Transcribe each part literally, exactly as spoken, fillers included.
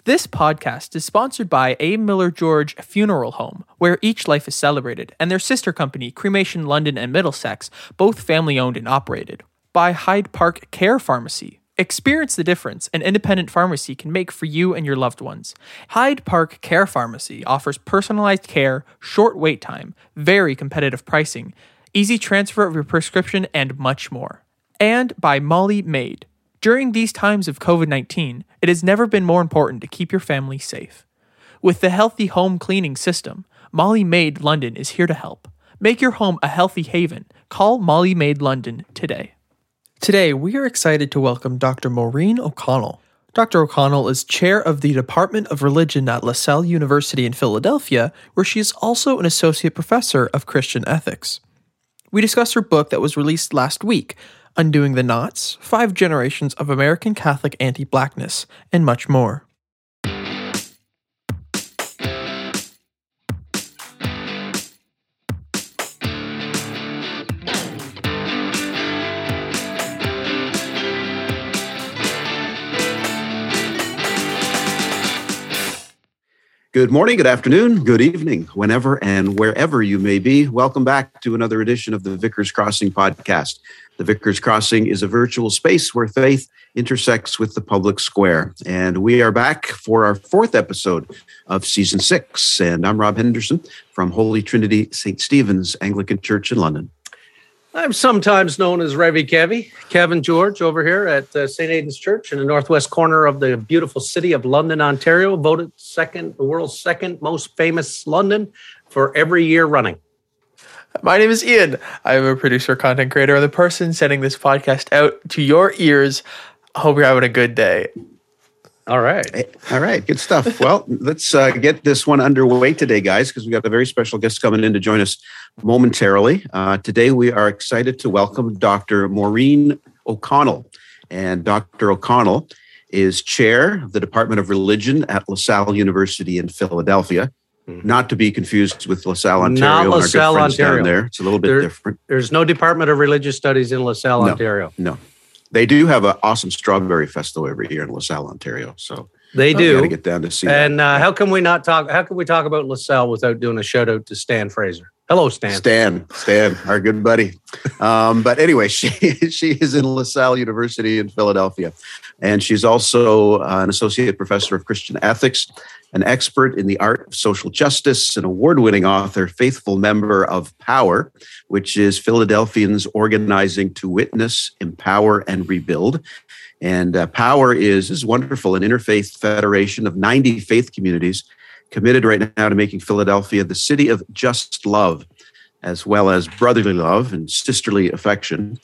This podcast is sponsored by A. Miller George Funeral Home, where each life is celebrated, and their sister company, Cremation London and Middlesex, both family-owned and operated. By Hyde Park Care Pharmacy. Experience the difference an independent pharmacy can make for you and your loved ones. Hyde Park Care Pharmacy offers personalized care, short wait time, very competitive pricing, easy transfer of your prescription, and much more. And by Molly Maid. During these times of covid nineteen, it has never been more important to keep your family safe. With the Healthy Home Cleaning System, Molly Maid London is here to help. Make your home a healthy haven. Call Molly Maid London today. Today, we are excited to welcome Doctor Maureen O'Connell. Doctor O'Connell is chair of the Department of Religion at LaSalle University in Philadelphia, where she is also an associate professor of Christian ethics. We discuss her book that was released last week, Undoing the Knots, Five Generations of American Catholic Anti-Blackness, and much more. Good morning, good afternoon, good evening, whenever and wherever you may be. Welcome back to another edition of the Vicar's Crossing podcast. The Vicar's Crossing is a virtual space where faith intersects with the public square. And we are back for our fourth episode of season six. And I'm Rob Henderson from Holy Trinity Saint Stephen's Anglican Church in London. I'm sometimes known as Revy Kevy, Kevin George, over here at uh, Saint Aidan's Church in the northwest corner of the beautiful city of London, Ontario, voted second, the world's second most famous London for every year running. My name is Ian. I'm a producer, content creator, and the person sending this podcast out to your ears. I hope you're having a good day. All right. All right. Good stuff. Well, let's uh, get this one underway today, guys, because we got a very special guest coming in to join us momentarily. Uh, today, we are excited to welcome Doctor Maureen O'Connell. And Doctor O'Connell is chair of the Department of Religion at LaSalle University in Philadelphia. Mm-hmm. Not to be confused with LaSalle, Ontario. Not LaSalle, Ontario. Down there. It's a little bit there, different. There's no Department of Religious Studies in LaSalle, no, Ontario. No. They do have an awesome strawberry festival every year in LaSalle, Ontario. So they do. Got to get down to see. And that. Uh, how can we not talk? How can we talk about LaSalle without doing a shout out to Stan Fraser? Hello, Stan. Stan, Stan, our good buddy. Um, but anyway, she she is in LaSalle University in Philadelphia, and she's also uh, an associate professor of Christian ethics, an expert in the art of social justice, an award-winning author, faithful member of POWER, which is Philadelphians Organizing to Witness, Empower, and Rebuild. And uh, POWER is, is wonderful, an interfaith federation of ninety faith communities committed right now to making Philadelphia the city of just love, as well as brotherly love and sisterly affection.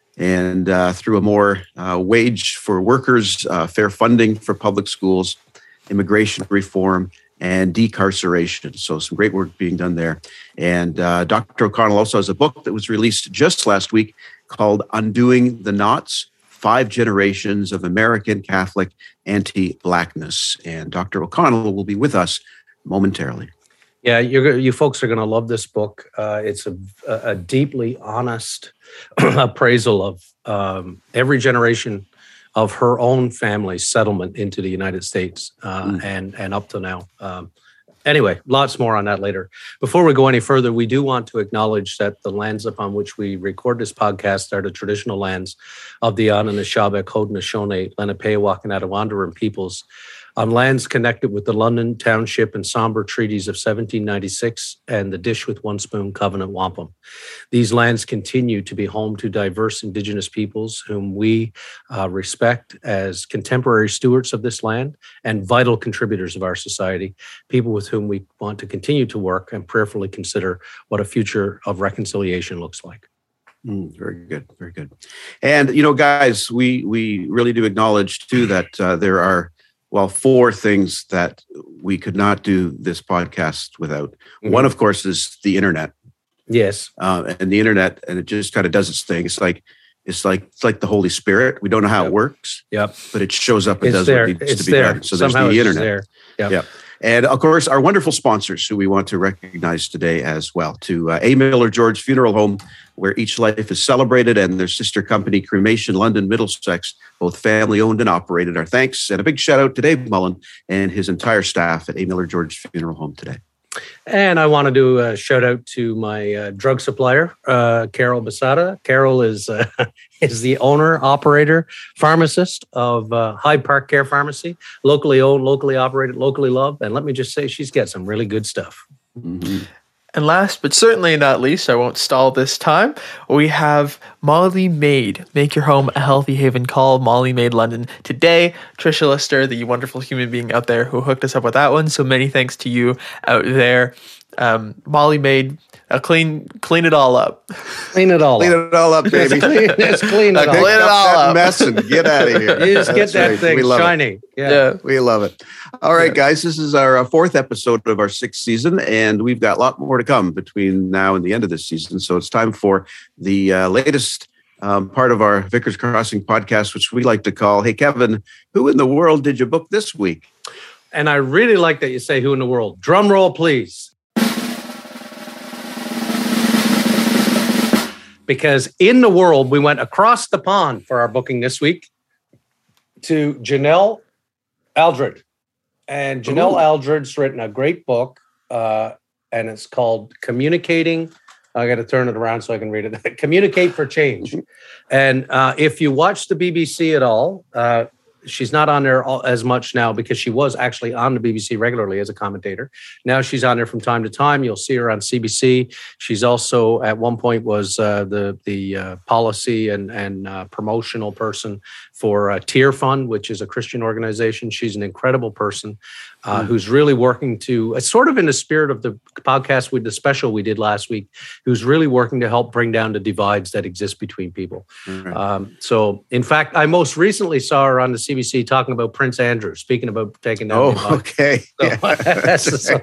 And uh, through a more uh, wage for workers, uh, fair funding for public schools, immigration reform, and decarceration. So some great work being done there. And uh, Doctor O'Connell also has a book that was released just last week called Undoing the Knots, Five Generations of American Catholic Anti-Blackness. And Doctor O'Connell will be with us momentarily. Yeah, you're, you folks are going to love this book. Uh, it's a, a deeply honest appraisal of um, every generation of her own family's settlement into the United States uh, mm. and, and up to now. Um, anyway, lots more on that later. Before we go any further, we do want to acknowledge that the lands upon which we record this podcast are the traditional lands of the Anishinaabe, Haudenosaunee, Lenape, and Attawandaron peoples, on lands connected with the London Township and Sombre Treaties of seventeen ninety-six and the Dish with One Spoon Covenant Wampum. These lands continue to be home to diverse Indigenous peoples whom we uh, respect as contemporary stewards of this land and vital contributors of our society, people with whom we want to continue to work and prayerfully consider what a future of reconciliation looks like. Mm, very good, very good. And, you know, guys, we we really do acknowledge, too, that uh, there are Well, four things that we could not do this podcast without. Mm-hmm. One, of course, is the internet. Yes, uh, and the internet, and it just kind of does its thing. It's like it's like it's like the Holy Spirit. We don't know how yep. it works. Yep. But it shows up and it's does there. what needs it's to be there. done. So Somehow there's the it's internet. There. Yep. Yep. And of course, our wonderful sponsors who we want to recognize today as well, to uh, A. Miller George Funeral Home, where each life is celebrated, and their sister company, Cremation London Middlesex, both family owned and operated. Our thanks and a big shout out to Dave Mullen and his entire staff at A. Miller George Funeral Home today. And I want to do a shout out to my uh, drug supplier, uh, Carol Basada. Carol is uh, is the owner, operator, pharmacist of uh, Hyde Park Care Pharmacy, locally owned, locally operated, locally loved. And let me just say, she's got some really good stuff. Mm-hmm. And last but certainly not least, I won't stall this time, we have Molly Maid. Make your home a healthy haven. Call Molly Maid London today. Trisha Lister, the wonderful human being out there who hooked us up with that one. So many thanks to you out there. Um, Molly Maid, uh, clean clean it all up. Clean it all Clean up. it all up, baby. Just clean it Now, all clean Clean it up all that up. mess and get out of here. You just get That's that right. thing We love it. shiny. Yeah. Yeah. We love it. All right, guys, this is our uh, fourth episode of our sixth season, and we've got a lot more to come between now and the end of this season. So it's time for the uh, latest um, part of our Vickers Crossing podcast, which we like to call, Hey, Kevin, who in the world did you book this week? And I really like that you say who in the world. Drum roll, please. Because in the world, we went across the pond for our booking this week to Janelle Aldred. And Janelle Ooh. Aldred's written a great book, uh, and it's called Communicating. I got to turn it around so I can read it. Communicate for Change. And uh, if you watch the B B C at all, uh, she's not on there all, as much now because she was actually on the B B C regularly as a commentator. Now she's on there from time to time. You'll see her on C B C. She's also at one point was uh, the the uh, policy and and uh, promotional person for uh, Tear Fund, which is a Christian organization. She's an incredible person uh, mm. who's really working to, uh, sort of in the spirit of the podcast with the special we did last week, who's really working to help bring down the divides that exist between people. Mm-hmm. Um, so, in fact, I most recently saw her on the C B C talking about Prince Andrew, speaking about taking down. Oh, okay. So, Yeah. so,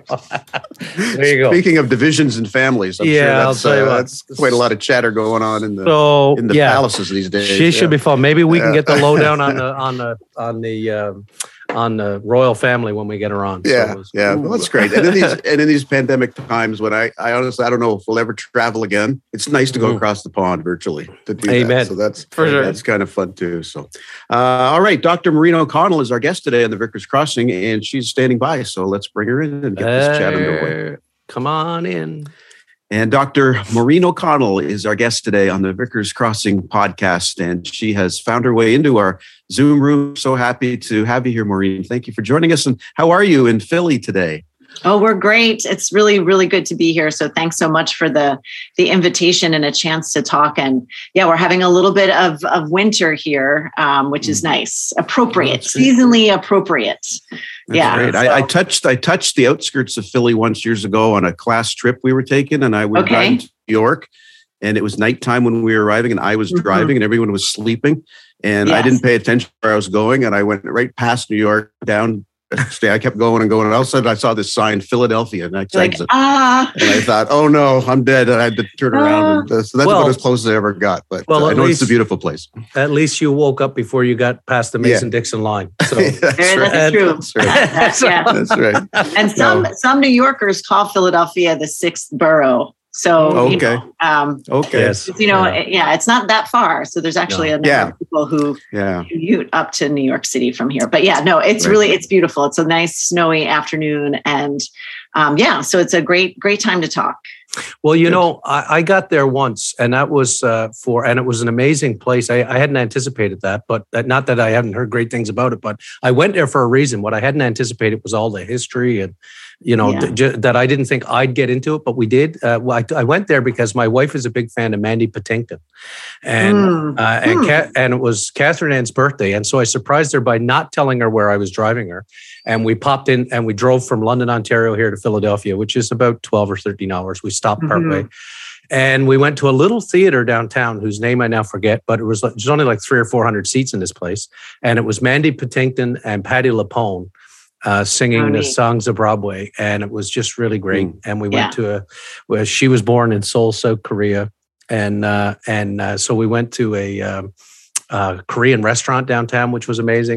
there you go. Speaking of divisions and families, I'm Yeah, sure I'll that's, tell you uh, what. that's quite a lot of chatter going on in the So, in the yeah. palaces these days. She yeah. should be fun. Maybe we can Yeah. get the lowdown on the on the on the um, on the royal family when we get her on. Yeah, So it was- yeah, well, that's great. And in these and in these pandemic times, when I, I honestly I don't know if we'll ever travel again. It's nice to go Mm. across the pond virtually to do Amen. that. So that's For sure. that's kind of fun too. So, uh, all right, Doctor Maureen O'Connell is our guest today on the Vickers Crossing, and she's standing by. So let's bring her in and get this chat underway. Uh, Come on in. And Doctor Maureen O'Connell is our guest today on the Vickers Crossing podcast, and she has found her way into our Zoom room. So happy to have you here, Maureen. Thank you for joining us. And how are you in Philly today? Oh, we're great. It's really, really good to be here. So thanks so much for the the invitation and a chance to talk. And yeah, we're having a little bit of, of winter here, um, which is nice. Appropriate, seasonally appropriate. That's yeah. great. So. I, I touched I touched the outskirts of Philly once years ago on a class trip we were taking, and I were Okay. driving to New York, and it was nighttime when we were arriving, and I was Mhm. driving, and everyone was sleeping, and I Yes. didn't pay attention where I was going, and I went right past New York down. I kept going and going, and all of a sudden I saw this sign, Philadelphia, next You're like, exit. ah, And I thought, oh no, I'm dead. And I had to turn around. And, uh, so that's Well- about as close as I ever got. But Well, uh, I at know it's a least- beautiful place. At least you woke up before you got past the Mason-Dixon line. So that's, there, right. that's true. That's right. That's- yeah. That's right. And some some New Yorkers call Philadelphia the sixth borough. So you Okay. know, um, Okay. yes, you know, yeah. it- yeah, it's not that far. So there's actually No. a number Yeah. of people who Yeah. commute up to New York City from here. But yeah, no, it's Right. really, it's beautiful. It's a nice snowy afternoon. And um, yeah, so it's a great, great time to talk. Well, you Good. know, I, I got there once, and that was uh, for, and it was an amazing place. I, I hadn't anticipated that, but that, not that I hadn't heard great things about it, but I went there for a reason. What I hadn't anticipated was all the history and, you know, Yeah. th- ju- that I didn't think I'd get into it, but we did. Uh, well, I, I went there because my wife is a big fan of Mandy Patinkin, and Mm. uh, and Hmm. Ca- and it was Catherine Ann's birthday, and so I surprised her by not telling her where I was driving her. And we popped in and we drove from London, Ontario here to Philadelphia, which is about twelve or thirteen hours. We stopped partway. And we went to a little theater downtown whose name I now forget, but it was like, there's only like three or four hundred seats in this place. And it was Mandy Patinkin and Patti LuPone uh, singing Oh, the neat. songs of Broadway. And it was just really great. Mm. And we Yeah. went to a, where she was born in Seoul, South Korea. And, uh, and uh, so we went to a um, uh, Korean restaurant downtown, which was amazing. Like,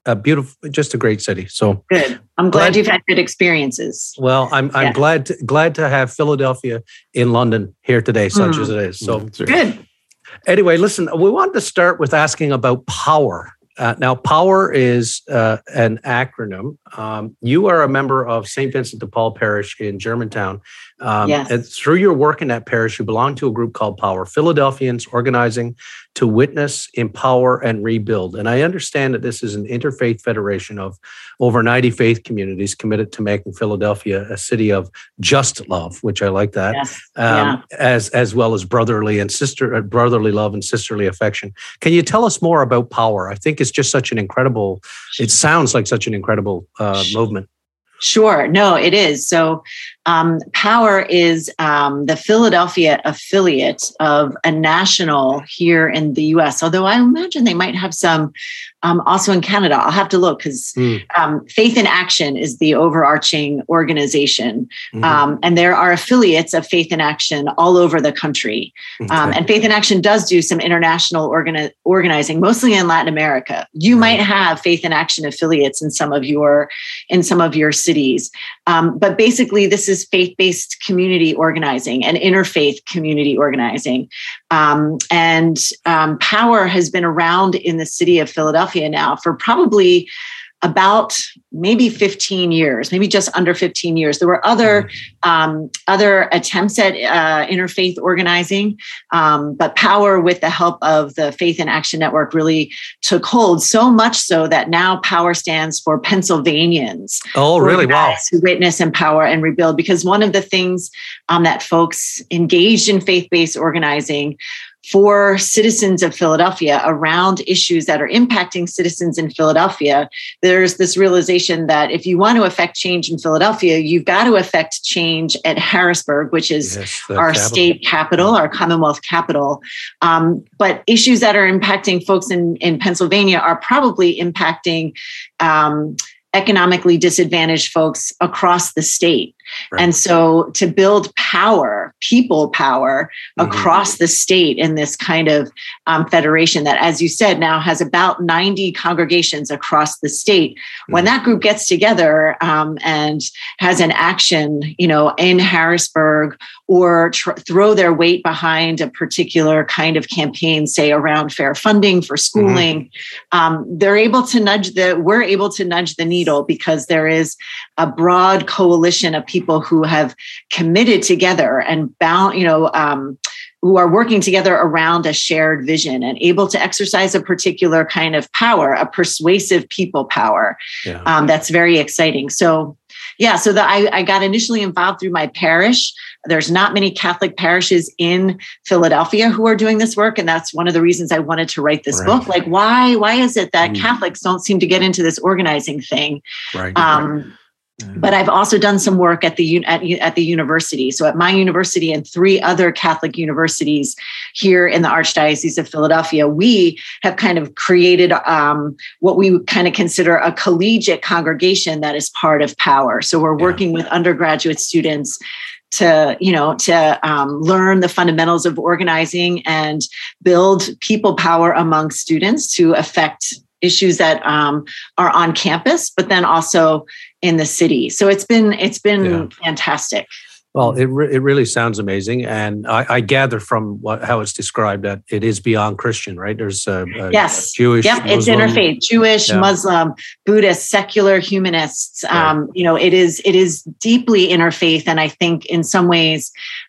a beautiful, just a great city. So good. I'm glad, glad you've had good experiences. Well, I'm I'm yeah. glad to, glad to have Philadelphia in London here today, such mm. as it is. So mm, good. Anyway, listen, we wanted to start with asking about POWER. Uh, now, POWER is uh, an acronym. Um, you are a member of Saint Vincent de Paul Parish in Germantown. Um, yes. And through your work in that parish, you belong to a group called POWER, Philadelphians Organizing to Witness, Empower, and Rebuild. And I understand that this is an interfaith federation of over ninety faith communities committed to making Philadelphia a city of just love, which I like that, yes. um, yeah. as as well as brotherly and sister, brotherly love and sisterly affection. Can you tell us more about POWER? I think it's just such an incredible, it sounds like such an incredible uh, movement. Sure. No, it is. So um, POWER is um, the Philadelphia affiliate of a national here in the U S, although I imagine they might have some um, also in Canada. I'll have to look because mm. um, Faith in Action is the overarching organization. Mm-hmm. Um, and there are affiliates of Faith in Action all over the country. Okay. Um, and Faith in Action does do some international organi- organizing, mostly in Latin America. You right. might have Faith in Action affiliates in some of your in some of your cities. Um, but basically, this is faith-based community organizing and interfaith community organizing. Um, and um, POWER has been around in the city of Philadelphia now for probably about maybe fifteen years, maybe just under fifteen years. There were other um, other attempts at uh, interfaith organizing, um, but POWER, with the help of the Faith in Action Network, really took hold, so much so that now POWER stands for Pennsylvanians. Oh, really? Wow. Who witness, empower, and rebuild. Because one of the things um, that folks engaged in faith-based organizing for citizens of Philadelphia around issues that are impacting citizens in Philadelphia, there's this realization that if you want to affect change in Philadelphia, you've got to affect change at Harrisburg, which is yes, our capital. state capital, our Commonwealth capital. Um, but issues that are impacting folks in, in Pennsylvania are probably impacting um, economically disadvantaged folks across the state. Right. And so to build power, people power mm-hmm. across the state in this kind of um, federation that, as you said, now has about ninety congregations across the state. Mm-hmm. When that group gets together um, and has an action, you know, in Harrisburg, or tr- throw their weight behind a particular kind of campaign, say around fair funding for schooling, mm-hmm. um, they're able to nudge the, we're able to nudge the needle because there is a broad coalition of people who have committed together and bound, you know, um, who are working together around a shared vision and able to exercise a particular kind of power, a persuasive people power. Yeah. Um, that's very exciting. So, yeah, so the, I, I got initially involved through my parish. There's not many Catholic parishes in Philadelphia who are doing this work. And that's one of the reasons I wanted to write this right. book. Like, why, why is it that mm. Catholics don't seem to get into this organizing thing? Right. Um, right. But I've also done some work at the at, at the university. So at my university and three other Catholic universities here in the Archdiocese of Philadelphia, we have kind of created um, what we would kind of consider a collegiate congregation that is part of POWER. So we're working yeah. with undergraduate students to, you know, to um, learn the fundamentals of organizing and build people power among students to affect issues that um, are on campus, but then also in the city. So it's been it's been yeah. fantastic. Well, it re- it really sounds amazing, and I, I gather from what how it's described that it is beyond Christian, right? There's a, a yes, Jewish, yep, it's Muslim. interfaith, Jewish, yeah. Muslim, Buddhist, secular, humanists. Right. Um, you know, it is it is deeply interfaith, and I think in some ways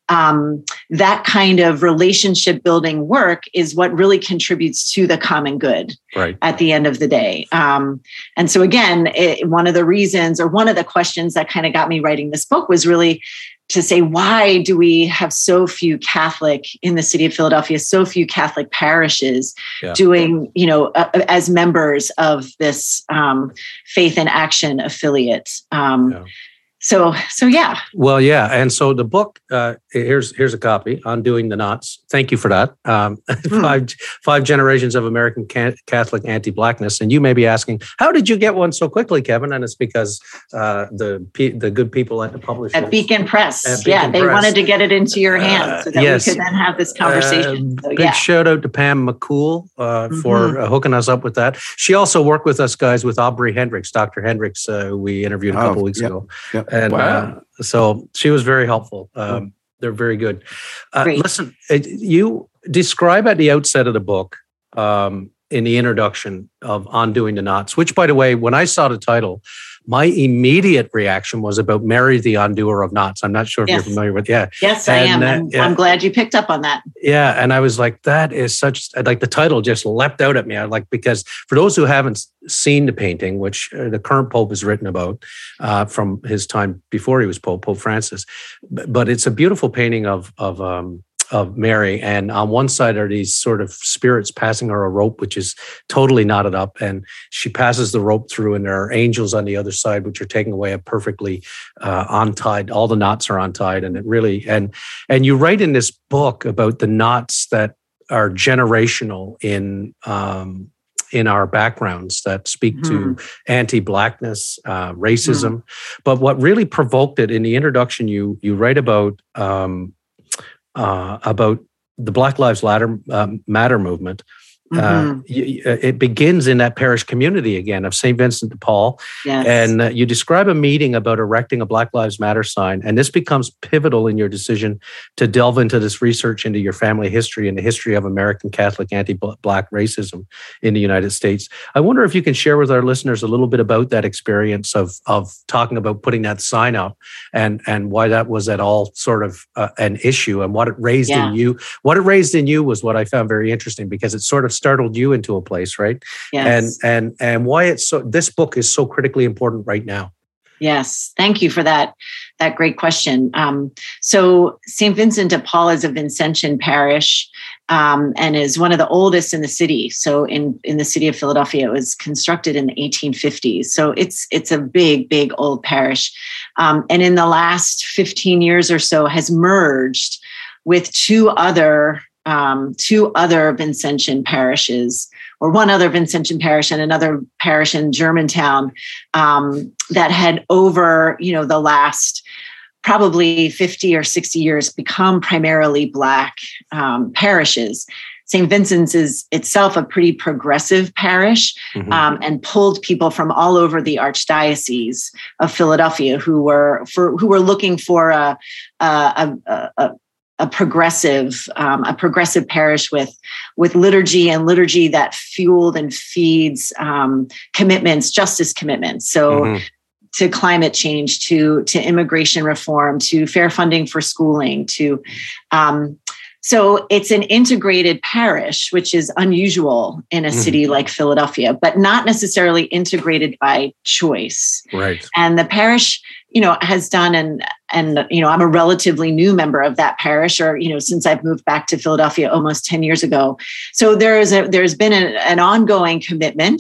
um, that kind of relationship building work is what really contributes to the common good. Right. At the end of the day, um, and so again, it, one of the reasons, or one of the questions that kind of got me writing this book was really to say, why do we have so few Catholic in the city of Philadelphia, so few Catholic parishes yeah. doing, you know, uh, as members of this um, Faith in Action affiliate? Um, yeah. So, so yeah. Well, yeah. And so the book, uh, here's here's a copy, Undoing the Knots. Thank you for that. Um, mm. five, five generations of American Catholic anti-Blackness. And you may be asking, how did you get one so quickly, Kevin? And it's because uh, the the good people at the publisher. At Beacon Press. At Beacon yeah, they Press. wanted to get it into your hands so that uh, yes. we could then have this conversation. Uh, so, big yeah. shout out to Pam McCool uh, mm-hmm. for uh, hooking us up with that. She also worked with us guys with Aubrey Hendricks, Doctor Hendricks, uh, who we interviewed a couple oh, weeks yep, ago. Yep. And wow. uh, so she was very helpful. Um, they're very good. Uh, listen, you describe at the outset of the book, um, in the introduction of Undoing the Knots, which, by the way, when I saw the title, my immediate reaction was about Mary the Undoer of Knots. I'm not sure if yes. you're familiar with yeah. Yes, I and, am. I'm, uh, yeah. I'm glad you picked up on that. Yeah. And I was like, that is such, like the title just leapt out at me. I like, because for those who haven't seen the painting, which uh, the current Pope has written about uh, from his time before he was Pope, Pope Francis, but it's a beautiful painting of, of, um, of Mary. And on one side are these sort of spirits passing her a rope, which is totally knotted up. And she passes the rope through, and there are angels on the other side, which are taking away a perfectly uh, untied. All the knots are untied. And it really, and, and you write in this book about the knots that are generational in, um, in our backgrounds that speak mm-hmm. to anti-Blackness, uh, racism. Mm-hmm. But what really provoked it, in the introduction, you, you write about, um, Uh, about the Black Lives Matter, um, Matter movement. Mm-hmm. Uh, y- it begins in that parish community again of Saint Vincent de Paul. Yes. And uh, you describe a meeting about erecting a Black Lives Matter sign. And this becomes pivotal in your decision to delve into this research into your family history and the history of American Catholic anti-Black racism in the United States. I wonder if you can share with our listeners a little bit about that experience of, of talking about putting that sign up and, and why that was at all sort of uh, an issue, and what it raised yeah. in you. What it raised in you was what I found very interesting, because it sort of startled you into a place, right? Yes. And and and why it's so, this book is so critically important right now. Yes, thank you for that that great question. Um, so Saint Vincent de Paul is a Vincentian parish, um, and is one of the oldest in the city. So in in the city of Philadelphia, it was constructed in the eighteen fifties. So it's it's a big, big old parish, um, and in the last fifteen years or so has merged with two other. Um, two other Vincentian parishes, or one other Vincentian parish and another parish in Germantown, um, that had over, you know, the last probably fifty or sixty years become primarily Black um, parishes. Saint Vincent's is itself a pretty progressive parish, mm-hmm. um, and pulled people from all over the Archdiocese of Philadelphia who were for who were looking for a a, a, a a progressive, um, a progressive parish with, with liturgy and liturgy that fueled and feeds um, commitments, justice commitments. So mm-hmm. to climate change, to, to immigration reform, to fair funding for schooling, to, um, so it's an integrated parish, which is unusual in a mm-hmm. city like Philadelphia, but not necessarily integrated by choice. Right. And the parish, you know, has done, and, and, you know, I'm a relatively new member of that parish, or, you know, since I've moved back to Philadelphia almost ten years ago. So there is a, there's been a, an ongoing commitment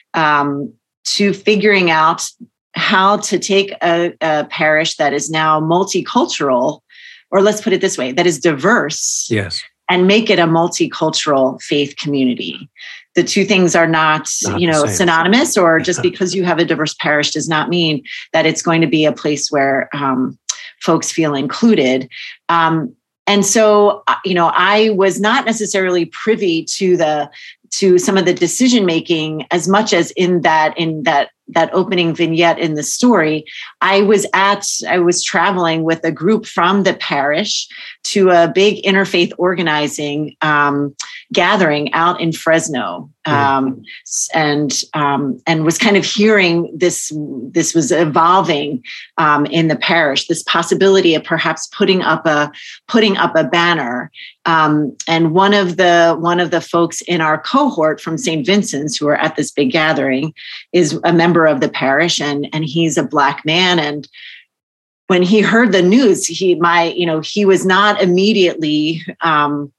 um, to figuring out how to take a, a parish that is now multicultural, or let's put it this way, that is diverse, yes, and make it a multicultural faith community. The two things are not, not you know, synonymous, or just because you have a diverse parish does not mean that it's going to be a place where um, folks feel included. Um, and so, you know, I was not necessarily privy to the to some of the decision making as much as in that in that that opening vignette in the story. I was at I was traveling with a group from the parish to a big interfaith organizing um, gathering out in Fresno, um, and um, and was kind of hearing this. This was evolving um, in the parish. This possibility of perhaps putting up a putting up a banner. Um, and one of the one of the folks in our cohort from Saint Vincent's who are at this big gathering is a member of the parish, and and he's a Black man. And when he heard the news, he my you know he was not immediately um,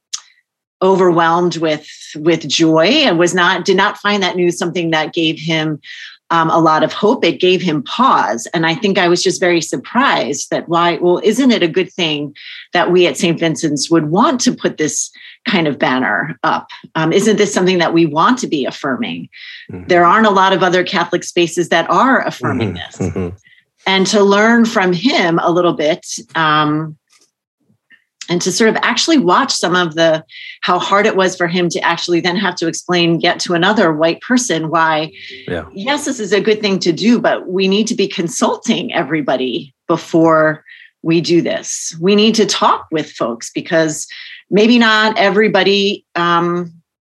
overwhelmed with with joy, and was not did not find that news something that gave him um, a lot of hope. It gave him pause. And I think I was just very surprised that why, well, isn't it a good thing that we at Saint Vincent's would want to put this kind of banner up? Um, isn't this something that we want to be affirming? Mm-hmm. There aren't a lot of other Catholic spaces that are affirming mm-hmm. this. Mm-hmm. And to learn from him a little bit, um, and to sort of actually watch some of the, how hard it was for him to actually then have to explain yet to another white person why, yeah. yes, this is a good thing to do, but we need to be consulting everybody before we do this. We need to talk with folks because maybe not everybody um,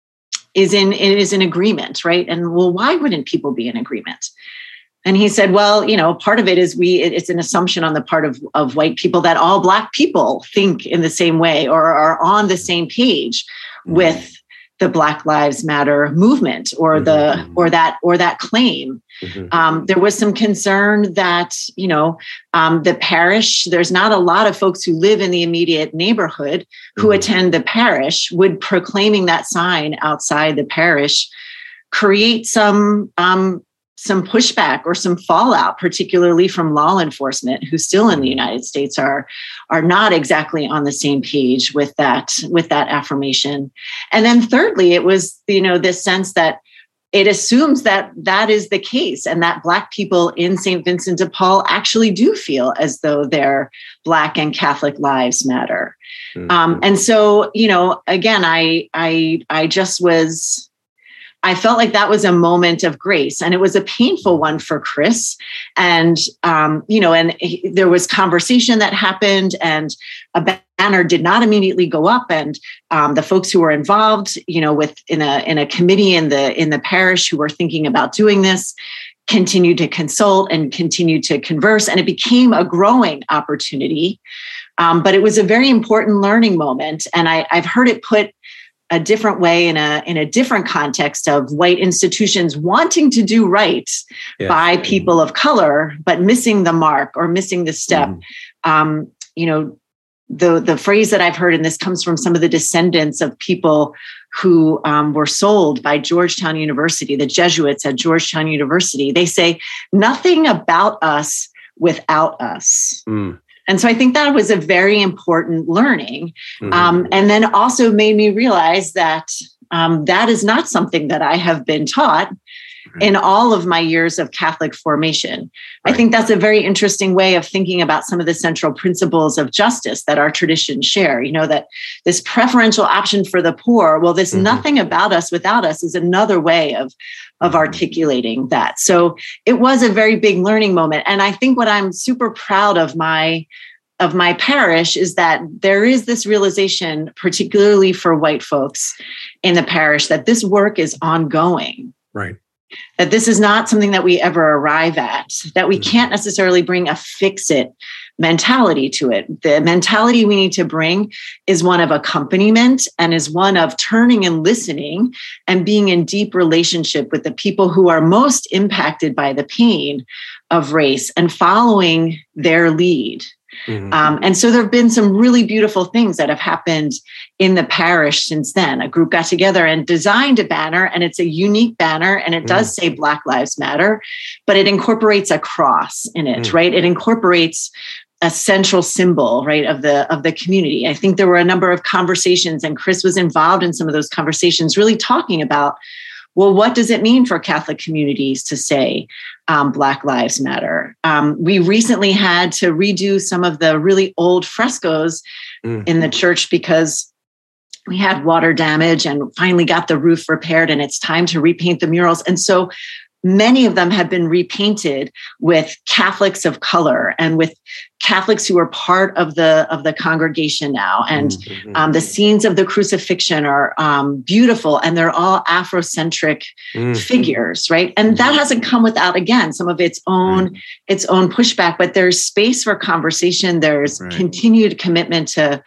is in is in agreement, right? And well, why wouldn't people be in agreement? And he said, well, you know, part of it is we, it's an assumption on the part of, of white people that all Black people think in the same way or are on the same page with the Black Lives Matter movement or the, or that, or that claim. Mm-hmm. Um, there was some concern that, you know, um, the parish, there's not a lot of folks who live in the immediate neighborhood who mm-hmm. attend the parish. Would proclaiming that sign outside the parish create some, um, some pushback or some fallout, particularly from law enforcement who still in the United States are, are not exactly on the same page with that, with that affirmation. And then thirdly, it was, you know, this sense that it assumes that that is the case and that Black people in Saint Vincent de Paul actually do feel as though their Black and Catholic lives matter. Mm-hmm. Um, and so, you know, again, I, I, I just was, I felt like that was a moment of grace, and it was a painful one for Chris. And, um, you know, and he, there was conversation that happened, and a banner did not immediately go up. And um, the folks who were involved, you know, with in a in a committee in the in the parish who were thinking about doing this, continued to consult and continued to converse, and it became a growing opportunity. Um, but it was a very important learning moment, and I, I've heard it put a different way in a in a different context of white institutions wanting to do right yeah. by people of color, but missing the mark or missing the step. Mm. Um, you know, the the phrase that I've heard, and this comes from some of the descendants of people who um, were sold by Georgetown University, the Jesuits at Georgetown University. They say, nothing about us without us. Mm. And so I think that was a very important learning. Mm-hmm. Um, and then also made me realize that um, that is not something that I have been taught mm-hmm. in all of my years of Catholic formation. Right. I think that's a very interesting way of thinking about some of the central principles of justice that our traditions share. You know, that this preferential option for the poor, well, this mm-hmm. nothing about us without us is another way of of articulating that. So it was a very big learning moment. And I think what I'm super proud of my of my parish is that there is this realization, particularly for white folks in the parish, that this work is ongoing. Right. That this is not something that we ever arrive at, that we can't necessarily bring a fix-it mentality to it. The mentality we need to bring is one of accompaniment and is one of turning and listening and being in deep relationship with the people who are most impacted by the pain of race and following their lead. Mm-hmm. Um, and so there have been some really beautiful things that have happened in the parish since then. A group got together and designed a banner, and it's a unique banner, and it does mm-hmm. say Black Lives Matter, but it incorporates a cross in it, mm-hmm. right? It incorporates a central symbol, right, of the of the community. I think there were a number of conversations, and Chris was involved in some of those conversations, really talking about, well, what does it mean for Catholic communities to say um, Black Lives Matter? Um, we recently had to redo some of the really old frescoes mm. in the church because we had water damage and finally got the roof repaired, and it's time to repaint the murals. And so many of them have been repainted with Catholics of color and with Catholics who are part of the of the congregation now. And mm-hmm. um, the scenes of the crucifixion are um, beautiful, and they're all Afrocentric mm-hmm. figures, right? And that hasn't come without, again, some of its own right. its own pushback. But there's space for conversation. There's right. continued commitment to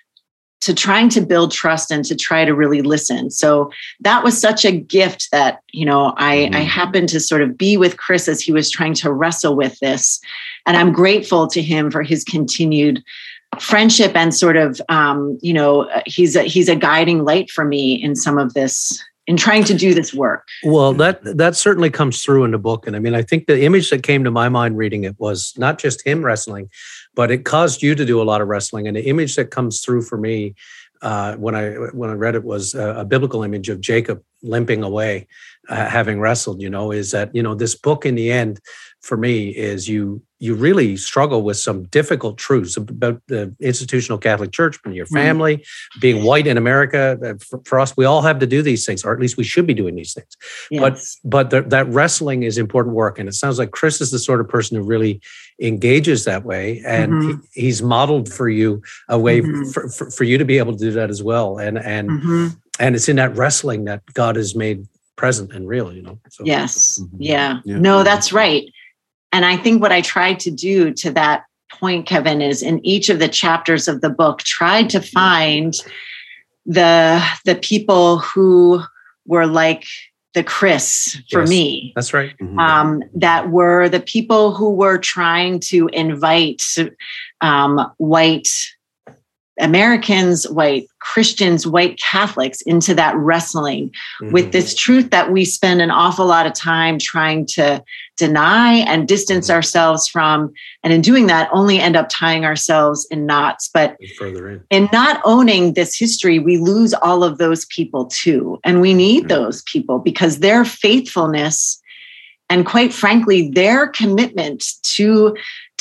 to trying to build trust and to try to really listen. So that was such a gift that, you know, I, mm-hmm. I happened to sort of be with Chris as he was trying to wrestle with this. And I'm grateful to him for his continued friendship and sort of, um, you know, he's a, he's a guiding light for me in some of this, in trying to do this work? Well, that that certainly comes through in the book. And I mean, I think the image that came to my mind reading it was not just him wrestling, but it caused you to do a lot of wrestling. And the image that comes through for me uh, when I when I read it was a, a biblical image of Jacob limping away, uh, having wrestled, you know, is that, you know, this book in the end for me is you you really struggle with some difficult truths about the institutional Catholic Church and your family, mm-hmm. being white in America. For, for us, we all have to do these things, or at least we should be doing these things. Yes. But but the, that wrestling is important work. And it sounds like Chris is the sort of person who really engages that way. And mm-hmm. he, he's modeled for you a way mm-hmm. for, for, for you to be able to do that as well. And, and, mm-hmm. and it's in that wrestling that God has made present and real, you know? So, yes. Mm-hmm. Yeah. yeah. No, that's right. And I think what I tried to do to that point, Kevin, is in each of the chapters of the book, tried to find the, the people who were like the Chris for yes, me. That's right. Mm-hmm. Um, that were the people who were trying to invite um, white Americans, white Christians, white Catholics into that wrestling mm-hmm. with this truth that we spend an awful lot of time trying to deny and distance mm-hmm. ourselves from. And in doing that, only end up tying ourselves in knots. But further in. in not owning this history, we lose all of those people too. And we need mm-hmm. those people because their faithfulness and, quite frankly, their commitment to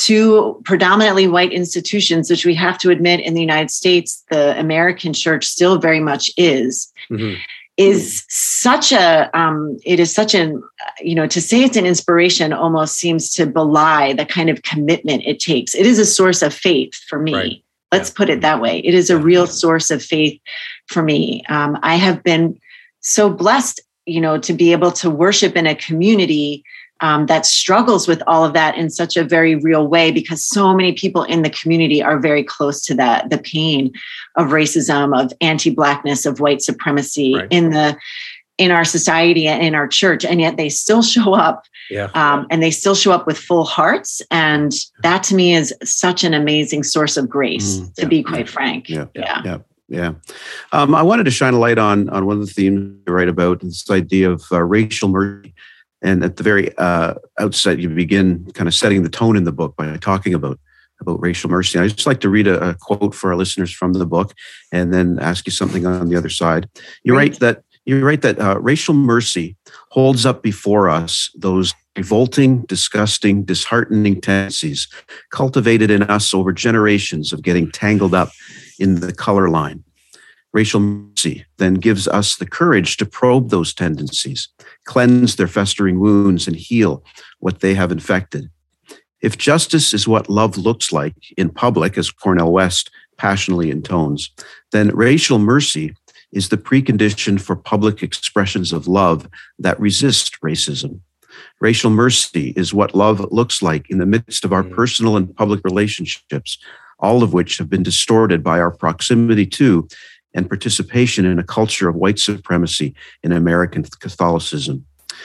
to predominantly white institutions, which we have to admit in the United States, the American church still very much is, mm-hmm. is such a, um, it is such an, you know, to say it's an inspiration almost seems to belie the kind of commitment it takes. It is a source of faith for me. Right. Let's yeah. put it that way. It is a real source of faith for me. Um, I have been so blessed, you know, to be able to worship in a community Um, that struggles with all of that in such a very real way, because so many people in the community are very close to that, the pain of racism, of anti-Blackness, of white supremacy right. in the in our society and in our church, and yet they still show up, yeah. um, and they still show up with full hearts, and that to me is such an amazing source of grace. Mm, to yeah, be quite yeah, frank, yeah, yeah. yeah. Yeah. Um, I wanted to shine a light on on one of the themes you write about, this idea of uh, racial mercy. And at the very uh, outset, you begin kind of setting the tone in the book by talking about, about racial mercy. And I'd just like to read a, a quote for our listeners from the book and then ask you something on the other side. You write that, you write that uh, racial mercy holds up before us those revolting, disgusting, disheartening tendencies cultivated in us over generations of getting tangled up in the color line. Racial mercy then gives us the courage to probe those tendencies, cleanse their festering wounds, and heal what they have infected. If justice is what love looks like in public, as Cornel West passionately intones, then racial mercy is the precondition for public expressions of love that resist racism. Racial mercy is what love looks like in the midst of our personal and public relationships, all of which have been distorted by our proximity to and participation in a culture of white supremacy in American Catholicism.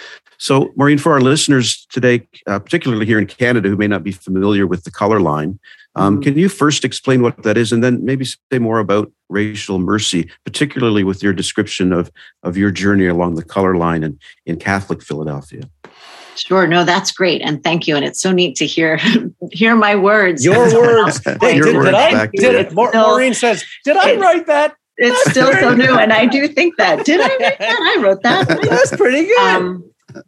So, Maureen, for our listeners today, uh, particularly here in Canada, who may not be familiar with the color line, um, mm-hmm. can you first explain what that is, and then maybe say more about racial mercy, particularly with your description of, of your journey along the color line in, in Catholic Philadelphia? Sure. No, that's great. And thank you. And it's so neat to hear hear my words. Your words. Hey, your did, words did I? Did it? Maureen says, did I write that? It's still so new. And I do think that. Did I write that? I wrote that. That's pretty good. Um,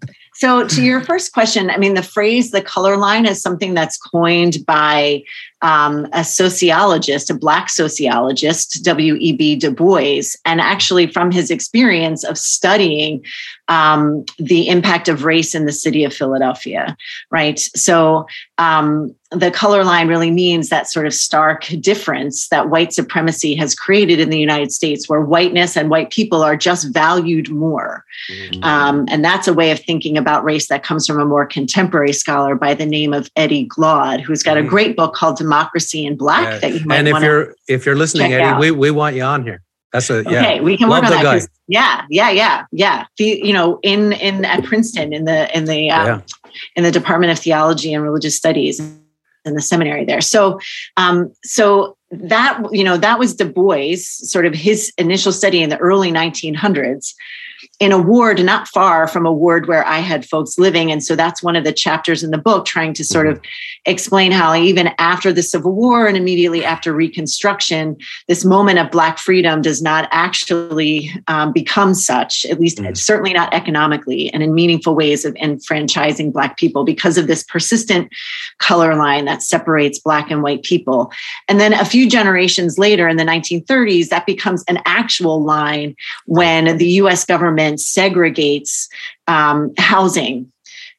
so to your first question, I mean, the phrase, the color line, is something that's coined by um, a sociologist, a Black sociologist, W E B Du Bois, and actually from his experience of studying um, the impact of race in the city of Philadelphia, right? So um, the color line really means that sort of stark difference that white supremacy has created in the United States, where whiteness and white people are just valued more. Mm-hmm. Um, and that's a way of thinking about race that comes from a more contemporary scholar by the name of Eddie Glaude, who's got a great book called Democracy in Black. Yeah. That you might and if you're if you're listening, Eddie, out. we we want you on here. That's a yeah. Okay, we can work Love on the that. Yeah, yeah, yeah, yeah. The, you know, in in at Princeton, in the in the um, yeah. in the Department of Theology and Religious Studies, in the seminary there. So, um, so that you know that was Du Bois, sort of his initial study in the early nineteen hundreds. in a ward not far from a ward where I had folks living. And so that's one of the chapters in the book, trying to sort of explain how even after the Civil War and immediately after Reconstruction, this moment of Black freedom does not actually um, become such, at least mm. certainly not economically and in meaningful ways of enfranchising Black people, because of this persistent color line that separates Black and white people. And then a few generations later, in the nineteen thirties, that becomes an actual line when the U S government segregates um, housing.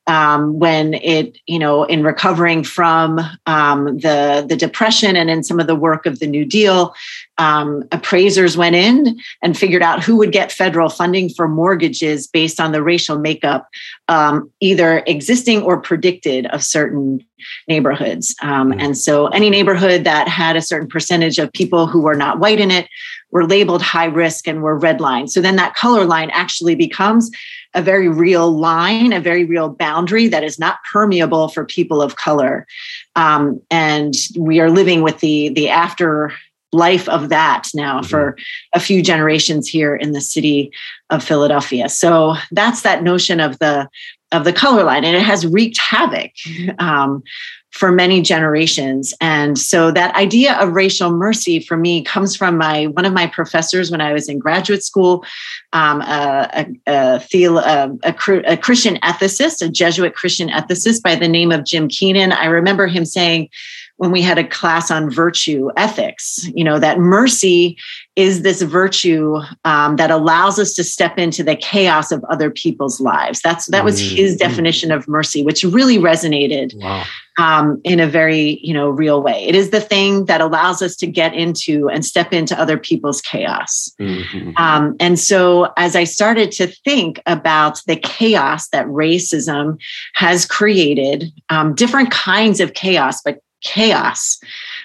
Um, when it, you know, in recovering from um, the, the Depression and in some of the work of the New Deal, um, appraisers went in and figured out who would get federal funding for mortgages based on the racial makeup, um, either existing or predicted of certain neighborhoods. Um, and so any neighborhood that had a certain percentage of people who were not white in it were labeled high risk and were redlined. So then that color line actually becomes a very real line, a very real boundary that is not permeable for people of color. Um, and we are living with the, the afterlife of that now mm-hmm. for a few generations here in the city of Philadelphia. So that's that notion of the, of the color line, and it has wreaked havoc um, for many generations. And so that idea of racial mercy for me comes from my one of my professors when I was in graduate school, um, a, a, a, theo, a, a, a Christian ethicist, a Jesuit Christian ethicist by the name of Jim Keenan. I remember him saying, when we had a class on virtue ethics, you know, that mercy is this virtue um, that allows us to step into the chaos of other people's lives. That's that was his definition of mercy, which really resonated wow. um, in a very, you know, real way. It is the thing that allows us to get into and step into other people's chaos. Mm-hmm. Um, and so as I started to think about the chaos that racism has created, um, different kinds of chaos, but chaos.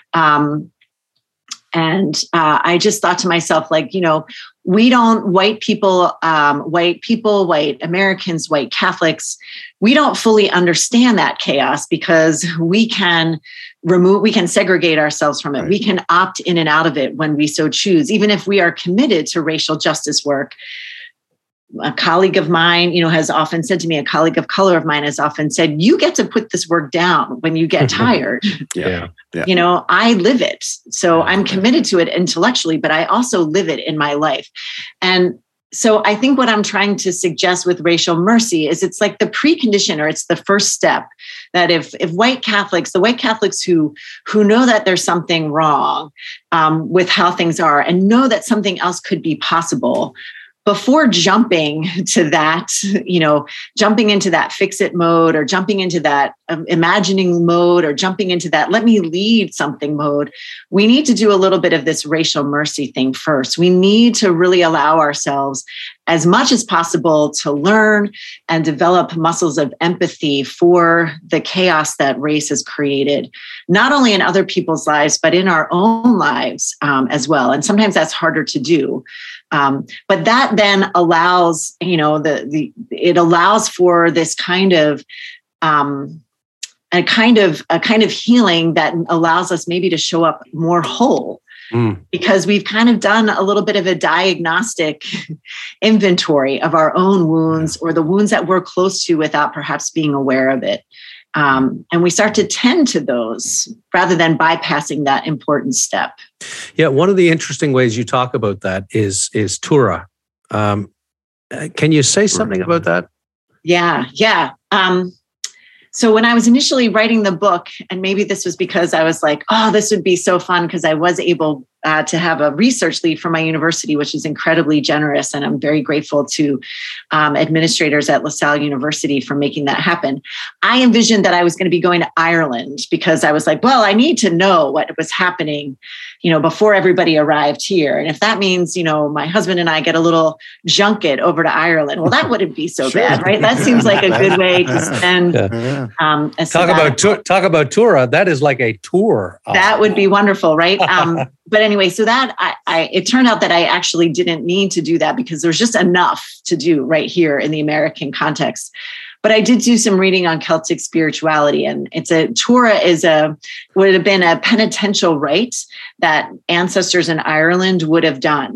Um, and uh, I just thought to myself, like, you know, we don't, white people, um, white people, white Americans, white Catholics, we don't fully understand that chaos because we can remove, we can segregate ourselves from it. Right. We can opt in and out of it when we so choose, even if we are committed to racial justice work. A colleague of mine, you know, has often said to me, a colleague of color of mine has often said, you get to put this work down when you get tired. yeah. yeah. You know, I live it. So I'm committed to it intellectually, but I also live it in my life. And so I think what I'm trying to suggest with racial mercy is it's like the precondition, or it's the first step, that if if white Catholics, the white Catholics who who know that there's something wrong um, with how things are and know that something else could be possible, before jumping to that, you know, jumping into that fix-it mode, or jumping into that um, imagining mode, or jumping into that let me lead something mode, we need to do a little bit of this racial mercy thing first. We need to really allow ourselves as much as possible to learn and develop muscles of empathy for the chaos that race has created, not only in other people's lives, but in our own lives um, as well. And sometimes that's harder to do. Um, but that then allows, you know, the the it allows for this kind of um, a kind of a kind of healing that allows us maybe to show up more whole, mm. because we've kind of done a little bit of a diagnostic inventory of our own wounds, or the wounds that we're close to without perhaps being aware of it. Um, and we start to tend to those rather than bypassing that important step. Yeah, one of the interesting ways you talk about that is is Tura. Um, can you say something about that? Yeah, yeah. Um, so when I was initially writing the book, and maybe this was because I was like, oh, this would be so fun, because I was able uh, to have a research lead from my university, which is incredibly generous. And I'm very grateful to um, administrators at LaSalle University for making that happen. I envisioned that I was going to be going to Ireland, because I was like, well, I need to know what was happening, you know, before everybody arrived here. And if that means, you know, my husband and I get a little junket over to Ireland, well, that wouldn't be so sure. bad, right? That seems like a good way to spend. Yeah. Um, a talk about tu- talk about Tura. That is like a tour. That would be wonderful, right? Um, but anyway, so that I, I, it turned out that I actually didn't need to do that, because there's just enough to do right here in the American context. But I did do some reading on Celtic spirituality, and it's a Tura is a would have been a penitential rite that ancestors in Ireland would have done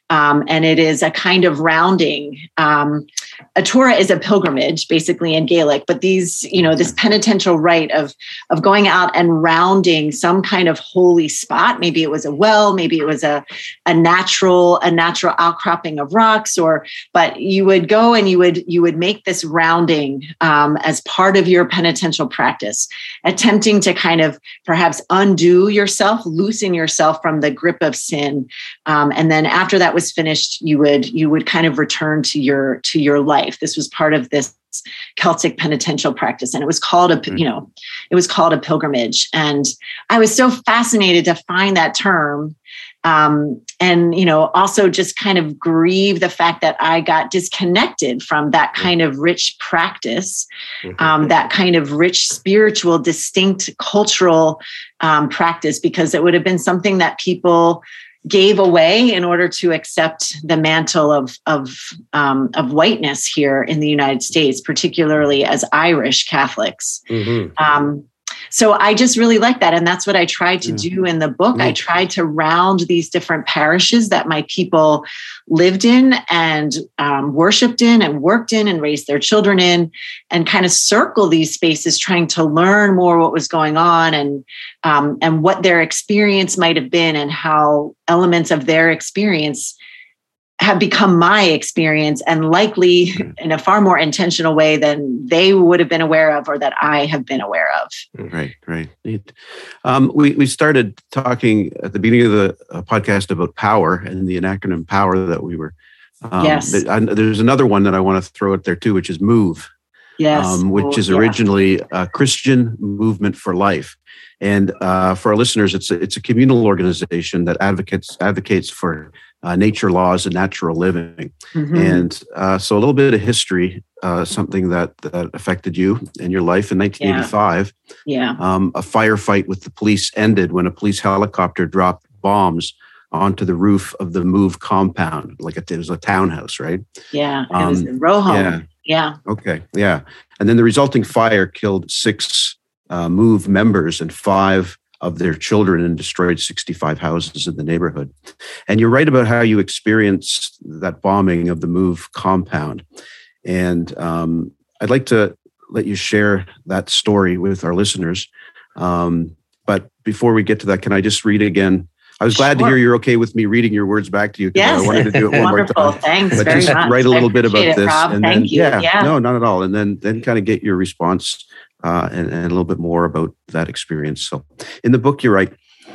Um, and it is a kind of rounding. Um, a Torah is a pilgrimage, basically in Gaelic, but these, you know, this penitential rite of, of going out and rounding some kind of holy spot. Maybe it was a well, maybe it was a, a natural, a natural outcropping of rocks, or, but you would go and you would, you would make this rounding um, as part of your penitential practice, attempting to kind of perhaps undo yourself, loosen yourself from the grip of sin. Um, and then after that was finished, you would, you would kind of return to your, to your life. This was part of this Celtic penitential practice. And it was called a, you know, it was called a pilgrimage. And I was so fascinated to find that term. Um, and, you know, also just kind of grieve the fact that I got disconnected from that kind of rich practice, um, that kind of rich, spiritual, distinct cultural um, practice, because it would have been something that people gave away in order to accept the mantle of of um, of whiteness here in the United States, particularly as Irish Catholics. Mm-hmm. Um, so I just really like that, and that's what I tried to do in the book. I tried to round these different parishes that my people lived in and um, worshipped in and worked in and raised their children in, and kind of circle these spaces, trying to learn more what was going on and um, and what their experience might have been, and how elements of their experience have become my experience, and likely in a far more intentional way than they would have been aware of, or that I have been aware of. Right, right. Neat. Um, we, we started talking at the beginning of the uh, podcast about power and the acronym POWER that we were. Um, yes. Th- I, there's another one that I want to throw out there too, which is MOVE. Yes. Um, which oh, is yeah. originally a Christian Movement for Life. And uh, for our listeners, it's a, it's a communal organization that advocates advocates for uh, nature laws and natural living. Mm-hmm. And uh, so a little bit of history, uh, something that, that affected you in your life in nineteen eighty-five. Yeah. yeah. Um, a firefight with the police ended when a police helicopter dropped bombs onto the roof of the MOVE compound, like it was a townhouse, right? Yeah, it um, was in Rojo. Yeah. Yeah. Okay. Yeah. And then the resulting fire killed six uh, MOVE members and five of their children and destroyed sixty-five houses in the neighborhood. And you're right about how you experienced that bombing of the MOVE compound. And um, I'd like to let you share that story with our listeners. Um, but before we get to that, can I just read again? I was glad sure. to hear you're okay with me reading your words back to you. Yes. I wanted to do it one Wonderful. more time. Thanks but very just much. write a little bit about it, this. Rob. And Thank then, you. Yeah, yeah. No, not at all. And then, then kind of get your response uh, and, and a little bit more about that experience. So in the book, you write,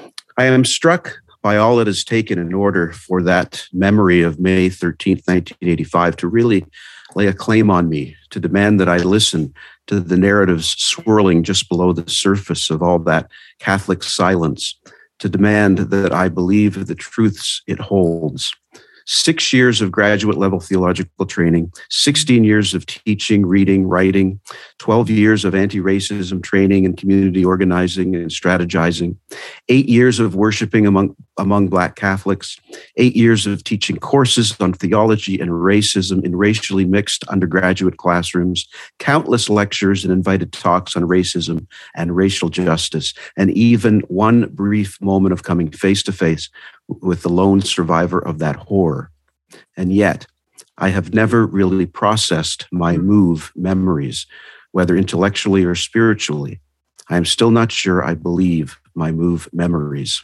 I am struck by all it has taken in order for that memory of May thirteenth, nineteen eighty-five to really lay a claim on me, to demand that I listen to the narratives swirling just below the surface of all that Catholic silence, to demand that I believe the truths it holds. Six years of graduate level theological training, sixteen years of teaching, reading, writing, twelve years of anti-racism training and community organizing and strategizing, eight years of worshiping among, among Black Catholics, eight years of teaching courses on theology and racism in racially mixed undergraduate classrooms, countless lectures and invited talks on racism and racial justice, and even one brief moment of coming face to face with the lone survivor of that horror. And yet, I have never really processed my MOVE memories, whether intellectually or spiritually. I am still not sure I believe my MOVE memories.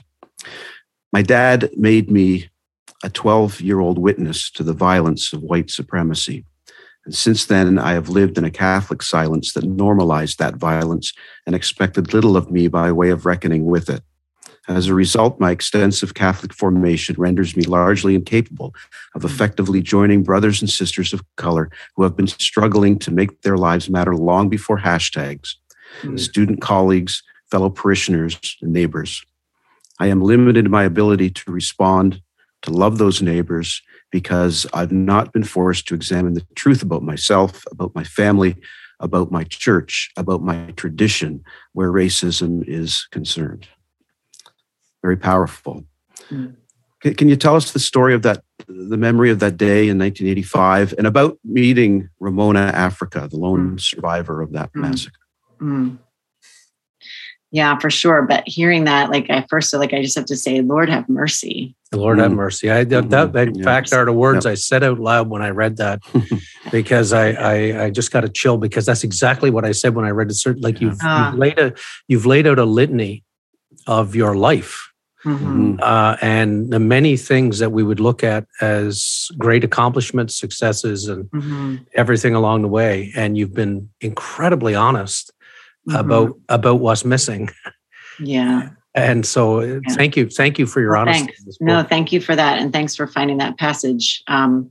My dad made me a twelve-year-old witness to the violence of white supremacy. And since then, I have lived in a Catholic silence that normalized that violence and expected little of me by way of reckoning with it. As a result, my extensive Catholic formation renders me largely incapable of effectively joining brothers and sisters of color who have been struggling to make their lives matter long before hashtags, mm. student colleagues, fellow parishioners, and neighbors. I am limited in my ability to respond, to love those neighbors, because I've not been forced to examine the truth about myself, about my family, about my church, about my tradition, where racism is concerned. Very powerful. Mm. Can, can you tell us the story of that, the memory of that day in nineteen eighty-five, and about meeting Ramona Africa, the lone mm. survivor of that mm. massacre? Mm. Yeah, for sure. But hearing that, like I first, like I just have to say, Lord have mercy. Lord Mm. have mercy. I that, that in Yeah. fact are the words Yep. I said out loud when I read that, because I, I I just got a chill, because that's exactly what I said when I read it. Like you've Ah. you've laid a you've laid out a litany of your life, Mhm. uh, and the many things that we would look at as great accomplishments, successes, and Mhm. everything along the way. And you've been incredibly honest Mhm. about about what's missing. Yeah. And so, uh, Yeah. thank you, thank you for your Well, honesty. thanks. in this No, book. thank you for that, and thanks for finding that passage. Um,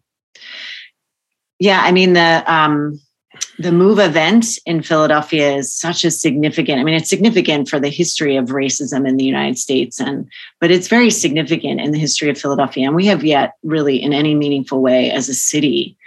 yeah, I mean the um, the MOVE event in Philadelphia is such a significant. I mean, it's significant for the history of racism in the United States, and but it's very significant in the history of Philadelphia. And we have yet, really, in any meaningful way, as a city,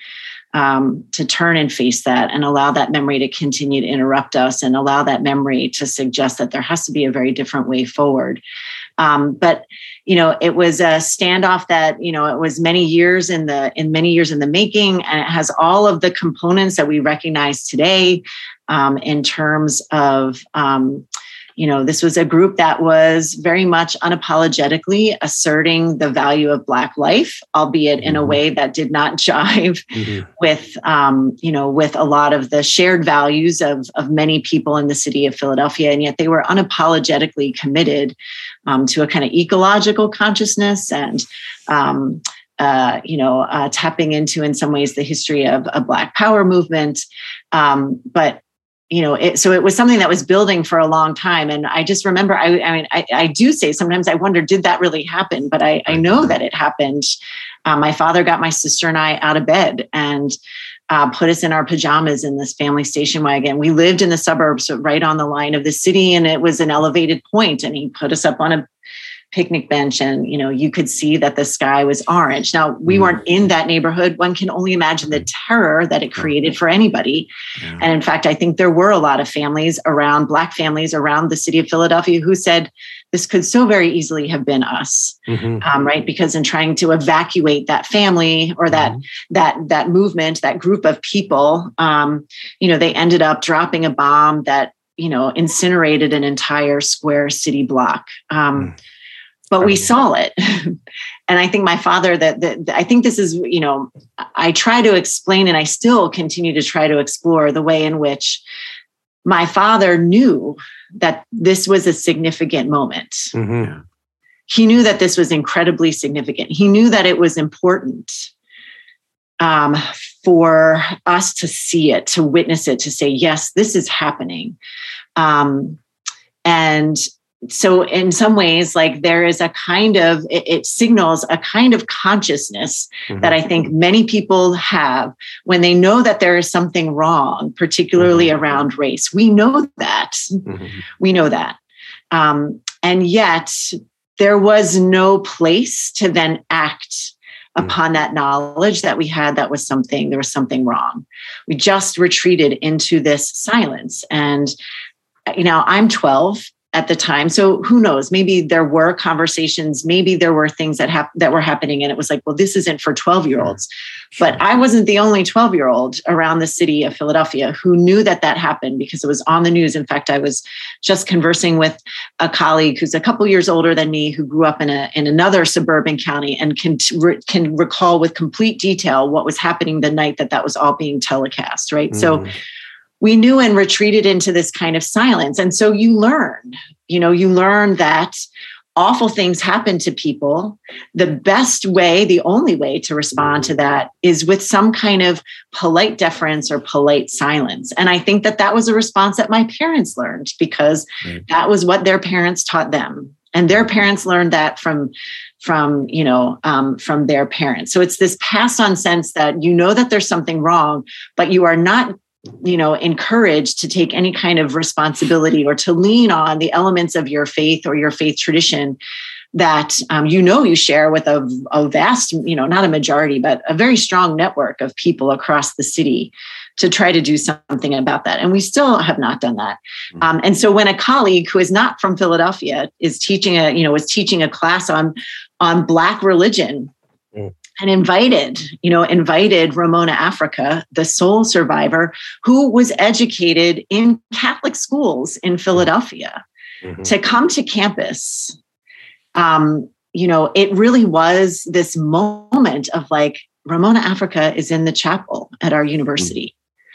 um, to turn and face that, and allow that memory to continue to interrupt us, and allow that memory to suggest that there has to be a very different way forward. Um, but you know, it was a standoff that, you know, it was many years in the in many years in the making, and it has all of the components that we recognize today, um, in terms of, um, you know, this was a group that was very much unapologetically asserting the value of Black life, albeit in a way that did not jive Mhm. with, um, you know, with a lot of the shared values of, of many people in the city of Philadelphia. And yet they were unapologetically committed um, to a kind of ecological consciousness and, um, uh, you know, uh, tapping into, in some ways, the history of a Black Power movement. Um, but you know, it, so it was something that was building for a long time. And I just remember, I, I mean, I, I do say sometimes I wonder, did that really happen? But I, I know that it happened. Um, my father got my sister and I out of bed and uh, put us in our pajamas in this family station wagon. We lived in the suburbs right on the line of the city, and it was an elevated point, and he put us up on a picnic bench, and you know, you could see that the sky was orange. Now, we weren't in that neighborhood. One can only imagine the terror that it created for anybody. Yeah. And in fact, I think there were a lot of families around, Black families around the city of Philadelphia, who said this could so very easily have been us, Mhm. um, right? Because in trying to evacuate that family or that Mhm. that that movement, that group of people, um, you know, they ended up dropping a bomb that, you know, incinerated an entire square city block. Um, Mm. But we saw it. And I think my father, that, that I think this is, you know, I try to explain, and I still continue to try to explore the way in which my father knew that this was a significant moment. Mhm. He knew that this was incredibly significant. He knew that it was important um, for us to see it, to witness it, to say, yes, this is happening. Um, and So in some ways, like there is a kind of, it, it signals a kind of consciousness Mhm. that I think many people have when they know that there is something wrong, particularly Mhm. around race. We know that. Mhm. We know that. Um, and yet there was no place to then act upon that knowledge that we had that was something, there was something wrong. We just retreated into this silence. And, you know, I'm twelve at the time. So who knows, maybe there were conversations, maybe there were things that hap- that were happening. And it was like, well, this isn't for twelve year olds, but I wasn't the only twelve year old around the city of Philadelphia who knew that that happened because it was on the news. In fact, I was just conversing with a colleague who's a couple years older than me, who grew up in a, in another suburban county and can, can recall with complete detail what was happening the night that that was all being telecast. Right. Mhm. So we knew and retreated into this kind of silence. And so you learn, you know, you learn that awful things happen to people. The best way, the only way to respond to that is with some kind of polite deference or polite silence. And I think that that was a response that my parents learned because Right. that was what their parents taught them. And their parents learned that from, from, you know, um, from their parents. So it's this passed on sense that you know that there's something wrong, but you are not, you know, encouraged to take any kind of responsibility or to lean on the elements of your faith or your faith tradition that, um, you know, you share with a, a vast, you know, not a majority, but a very strong network of people across the city to try to do something about that. And we still have not done that. Um, and so when a colleague who is not from Philadelphia is teaching a, you know, was teaching a class on, on Black religion, Mm. and invited, you know, invited Ramona Africa, the sole survivor, who was educated in Catholic schools in Philadelphia. mm-hmm. to come to campus, um, you know, it really was this moment of like, Ramona Africa is in the chapel at our university.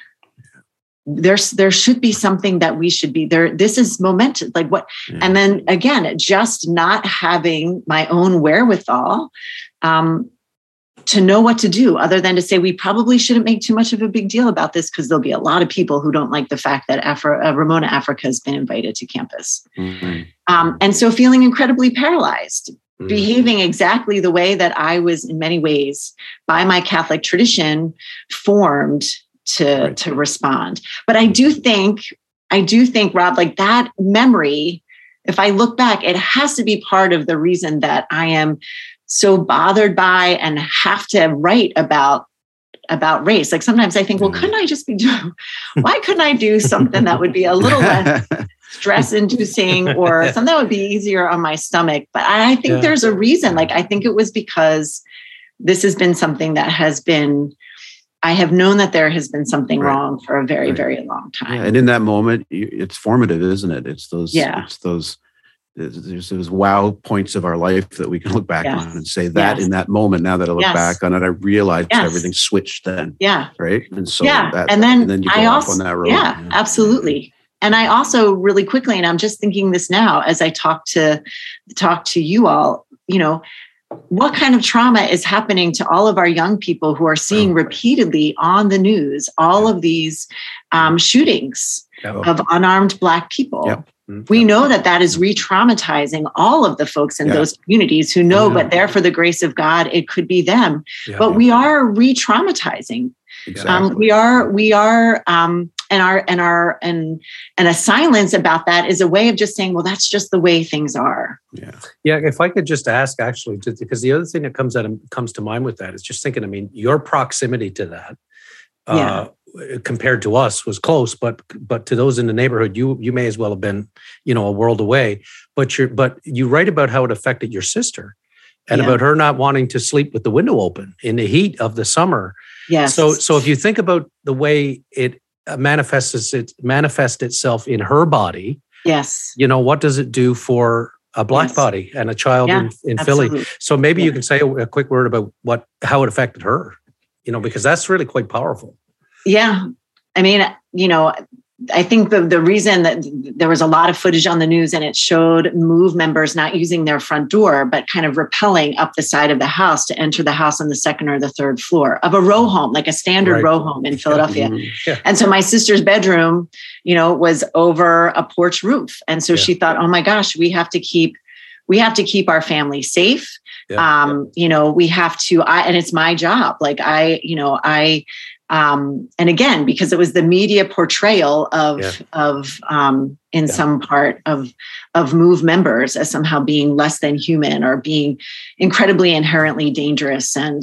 Mm-hmm. There's, there should be something that we should be there. This is momentous. Like what? Yeah. And then again, just not having my own wherewithal, um, to know what to do other than to say, we probably shouldn't make too much of a big deal about this because there'll be a lot of people who don't like the fact that Afro, uh, Ramona Africa has been invited to campus. Mm-hmm. Um, and so feeling incredibly paralyzed, mm-hmm. behaving exactly the way that I was in many ways by my Catholic tradition formed to, right. to respond. But I do think, I do think, Rob, like that memory, if I look back, it has to be part of the reason that I am so bothered by and have to write about, about race. Like sometimes I think, well, couldn't I just be doing, why couldn't I do something that would be a little less stress inducing or something that would be easier on my stomach? But I think yeah. there's a reason. Like, I think it was because this has been something that has been, I have known that there has been something right. wrong for a very, right. very long time. Yeah. And in that moment, it's formative, isn't it? It's those, yeah. it's those, There's those wow points of our life that we can look back yes. on and say that yes. in that moment, now that I look yes. back on it, I realized yes. everything switched then. Yeah. Right. And so, yeah. that, and then, and then you go I off also, on that road. Yeah, yeah, absolutely. And I also really quickly, and I'm just thinking this now, as I talk to, talk to you all, you know, what kind of trauma is happening to all of our young people who are seeing oh. repeatedly on the news, all of these um, shootings oh. of unarmed Black people. Yep. We know that that is re-traumatizing all of the folks in yeah. those communities who know, yeah. but there for the grace of God, it could be them. Yeah. But we are re-traumatizing. Exactly. Um, we are, we are, um, and our, and our, and, and a silence about that is a way of just saying, well, that's just the way things are. Yeah. Yeah. If I could just ask actually, just because the other thing that comes out comes to mind with that is just thinking, I mean, your proximity to that, yeah. uh, compared to us was close, but but to those in the neighborhood, you you may as well have been, you know, a world away. But you but you write about how it affected your sister, and yeah. about her not wanting to sleep with the window open in the heat of the summer. Yes. So so if you think about the way it manifests it manifests itself in her body, yes, you know, what does it do for a Black yes. body and a child yeah, in, in Philly? So maybe yeah. you can say a, a quick word about what how it affected her, you know, because that's really quite powerful. Yeah. I mean, you know, I think the, the reason that there was a lot of footage on the news and it showed MOVE members not using their front door, but kind of rappelling up the side of the house to enter the house on the second or the third floor of a row home, like a standard right. row home in Philadelphia. Yeah. Yeah. And so my sister's bedroom, you know, was over a porch roof. And so yeah. she thought, oh my gosh, we have to keep, we have to keep our family safe. Yeah. Um, yeah. You know, we have to, I, and it's my job. Like I, you know, I, Um, and again, because it was the media portrayal of, yeah. of um, in yeah. some part of, of MOVE members as somehow being less than human or being incredibly inherently dangerous. And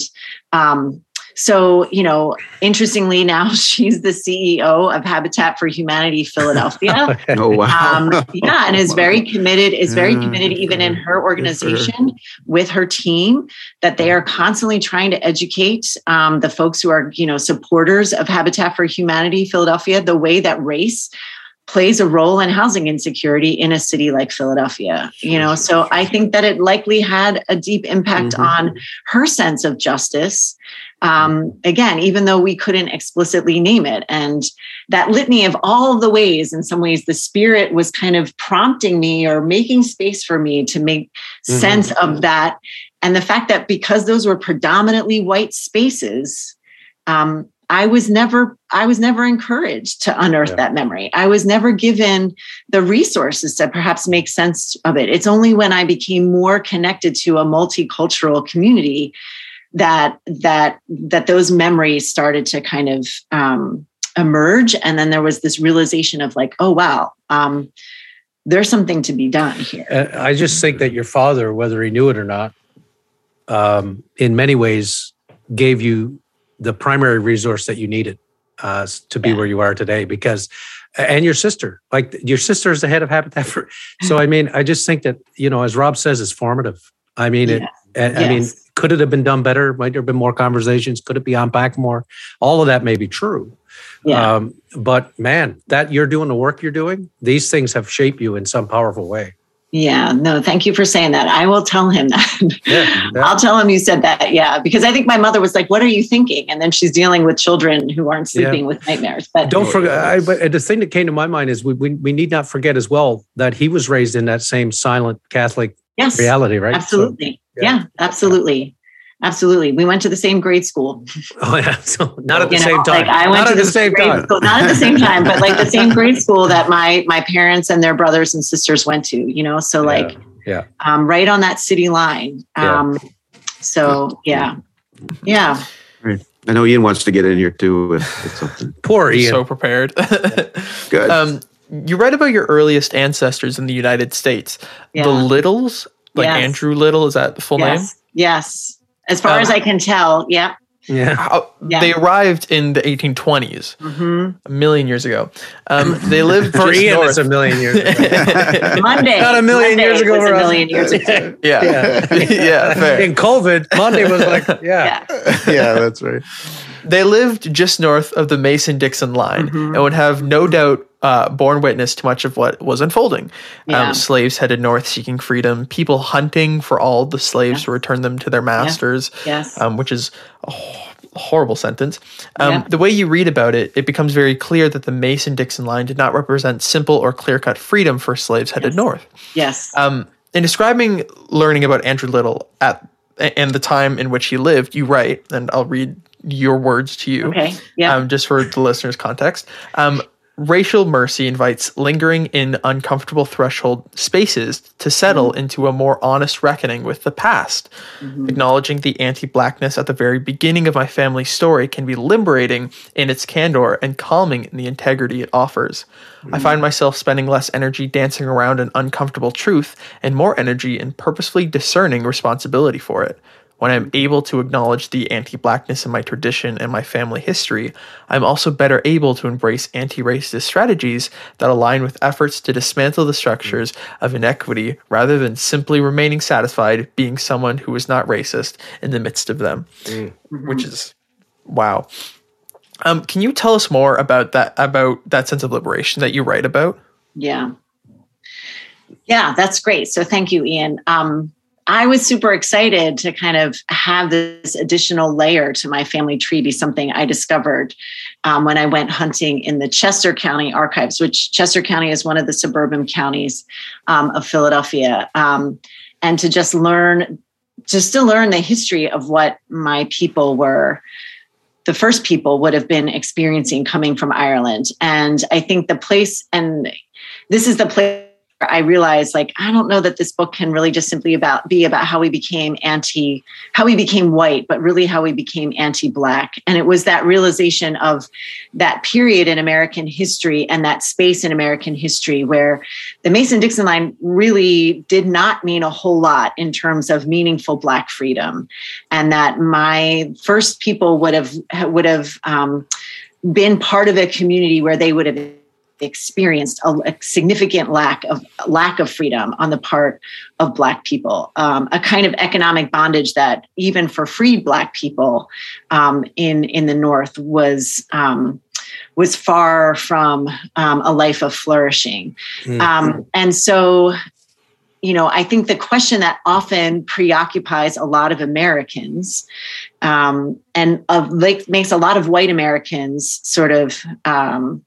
um, so, you know, interestingly, now she's the C E O of Habitat for Humanity Philadelphia. Oh, wow. Um, yeah, and is very committed, is very committed even in her organization with her team, that they are constantly trying to educate um, the folks who are, you know, supporters of Habitat for Humanity Philadelphia, the way that race plays a role in housing insecurity in a city like Philadelphia. You know, so I think that it likely had a deep impact mm-hmm. on her sense of justice. Um, again, even though we couldn't explicitly name it, and that litany of all of the ways, in some ways, the spirit was kind of prompting me or making space for me to make mm-hmm. sense of that. And the fact that because those were predominantly white spaces, um, I was never, I was never encouraged to unearth yeah. that memory. I was never given the resources to perhaps make sense of it. It's only when I became more connected to a multicultural community that that that those memories started to kind of um, emerge. And then there was this realization of like, oh, wow, um, there's something to be done here. Uh, I just think that your father, whether he knew it or not, um, in many ways gave you the primary resource that you needed uh, to be yeah. where you are today, because, and your sister, like your sister is the head of Habitat for, so I mean, I just think that, you know, as Rob says, it's formative. I mean, yeah. it, I yes. mean, could it have been done better? Might there have been more conversations? Could it be unpacked more? All of that may be true. Yeah. Um, but man, that you're doing the work you're doing, these things have shaped you in some powerful way. Yeah, no, thank you for saying that. I will tell him that. Yeah, yeah. I'll tell him you said that. Yeah, because I think my mother was like, "What are you thinking?" And then she's dealing with children who aren't sleeping Yeah. with nightmares. But Don't forget. I, but the thing that came to my mind is we, we we need not forget as well that he was raised in that same silent Catholic yes, reality, right? absolutely. So, yeah. yeah. absolutely, absolutely. We went to the same grade school. Oh yeah, so not at the You know, same time. Like I went not to at the, the same grade time. School, not at the same time, but like the same grade school that my my parents and their brothers and sisters went to. You know, so like. Yeah. Yeah. Um, right on that city line. Um, Yeah. So yeah, yeah. Right. I know Ian wants to get in here too with, with something. Poor Ian. So prepared. Good. Um, you write about your earliest ancestors in the United States. Yeah. The Littles, like Yes. Andrew Little, is that the full name? Yes. Yes. As far Um, as I can tell. Yeah. yeah. How, Yeah. They arrived in the eighteen twenties, hmm a million years ago. Um, they lived For just Ian, north. it's a million years ago. Monday. Not a million Monday years ago was for a us. million years ago. yeah, Yeah. yeah, fair. In COVID, Monday was like, yeah. Yeah. Yeah, that's right. They lived just north of the Mason-Dixon line Mhm. and would have no doubt uh, borne witness to much of what was unfolding. Yeah. Um, slaves headed north seeking freedom, people hunting for all the slaves Yeah. to return them to their masters, Yes. um, which is a ho- horrible sentence. Um, Yeah. The way you read about it, it becomes very clear that the Mason-Dixon line did not represent simple or clear-cut freedom for slaves headed Yes. north. Yes. Um, in describing learning about Andrew Little at and the time in which he lived, you write, and I'll read your words to you, Okay. Yeah. um, just for the listeners' context. Um, Racial mercy invites lingering in uncomfortable threshold spaces to settle into a more honest reckoning with the past. Acknowledging the anti-blackness at the very beginning of my family's story can be liberating in its candor and calming in the integrity it offers. I find myself spending less energy dancing around an uncomfortable truth and more energy in purposefully discerning responsibility for it. When I'm able to acknowledge the anti-blackness in my tradition and my family history, I'm also better able to embrace anti-racist strategies that align with efforts to dismantle the structures of inequity rather than simply remaining satisfied being someone who is not racist in the midst of them, which is wow. Um, can you tell us more about that, about that sense of liberation that you write about? Yeah. Yeah, that's great. So thank you, Ian. Um, I was super excited to kind of have this additional layer to my family tree be something I discovered um, when I went hunting in the Chester County archives, which Chester County is one of the suburban counties um, of Philadelphia. Um, and to just learn, just to learn the history of what my people were, the first people would have been experiencing coming from Ireland. And I think the place, and this is the place I realized, like, I don't know that this book can really just simply about be about how we became anti, how we became white, but really how we became anti-Black. And it was that realization of that period in American history and that space in American history where the Mason-Dixon line really did not mean a whole lot in terms of meaningful Black freedom. And that my first people would have, would have um, been part of a community where they would have experienced a, a significant lack of lack of freedom on the part of Black people, um, a kind of economic bondage that even for freed Black people um, in in the North was um, was far from um, a life of flourishing. Mm-hmm. Um, and so, you know, I think the question that often preoccupies a lot of Americans um, and of like makes a lot of white Americans sort of um,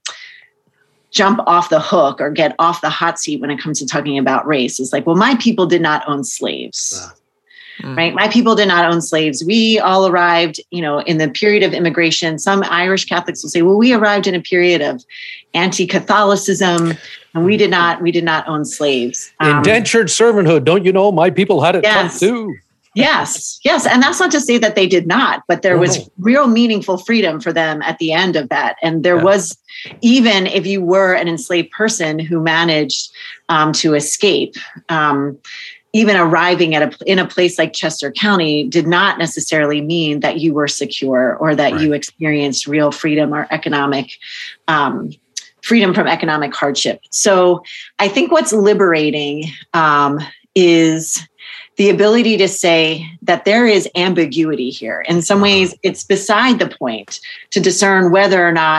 jump off the hook or get off the hot seat when it comes to talking about race is like, well, my people did not own slaves, uh, mm-hmm. right? My people did not own slaves. We all arrived, you know, in the period of immigration. Some Irish Catholics will say, well, we arrived in a period of anti-Catholicism and we did not, we did not own slaves. Um, Indentured servanthood. Don't you know, my people had it yes. tough too. Yes, yes. And that's not to say that they did not, but there was real meaningful freedom for them at the end of that. And there yeah. was, even if you were an enslaved person who managed um, to escape, um, even arriving at a, in a place like Chester County did not necessarily mean that you were secure or that right. you experienced real freedom or economic um, freedom from economic hardship. So I think what's liberating um, is the ability to say that there is ambiguity here. In some ways, it's beside the point to discern whether or not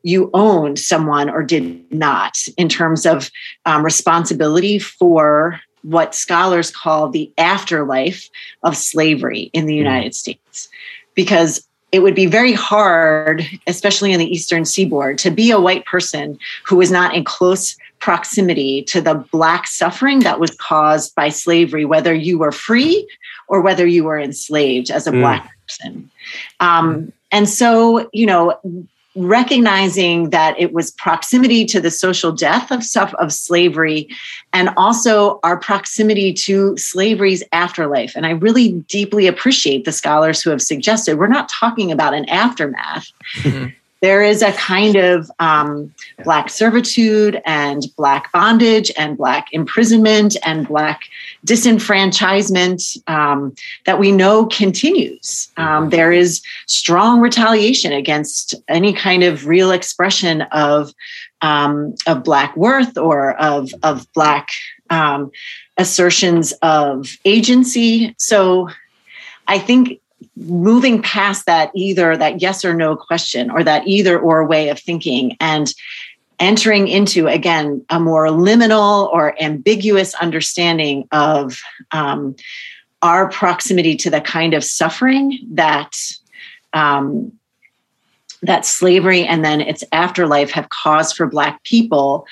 you owned someone or did not in terms of um, responsibility for what scholars call the afterlife of slavery in the United States. Because it would be very hard, especially in the Eastern Seaboard, to be a white person who was not in close proximity to the Black suffering that was caused by slavery, whether you were free or whether you were enslaved as a mm. Black person. Um, and so, you know, recognizing that it was proximity to the social death of, of slavery and also our proximity to slavery's afterlife. And I really deeply appreciate the scholars who have suggested we're not talking about an aftermath. Mm-hmm. There is a kind of um, Black servitude and Black bondage and Black imprisonment and Black disenfranchisement um, that we know continues. Um, there is strong retaliation against any kind of real expression of, um, of Black worth or of, of Black um, assertions of agency. So I think moving past that either that yes or no question or that either or way of thinking and entering into, again, a more liminal or ambiguous understanding of um, our proximity to the kind of suffering that um, that slavery and then its afterlife have caused for Black people,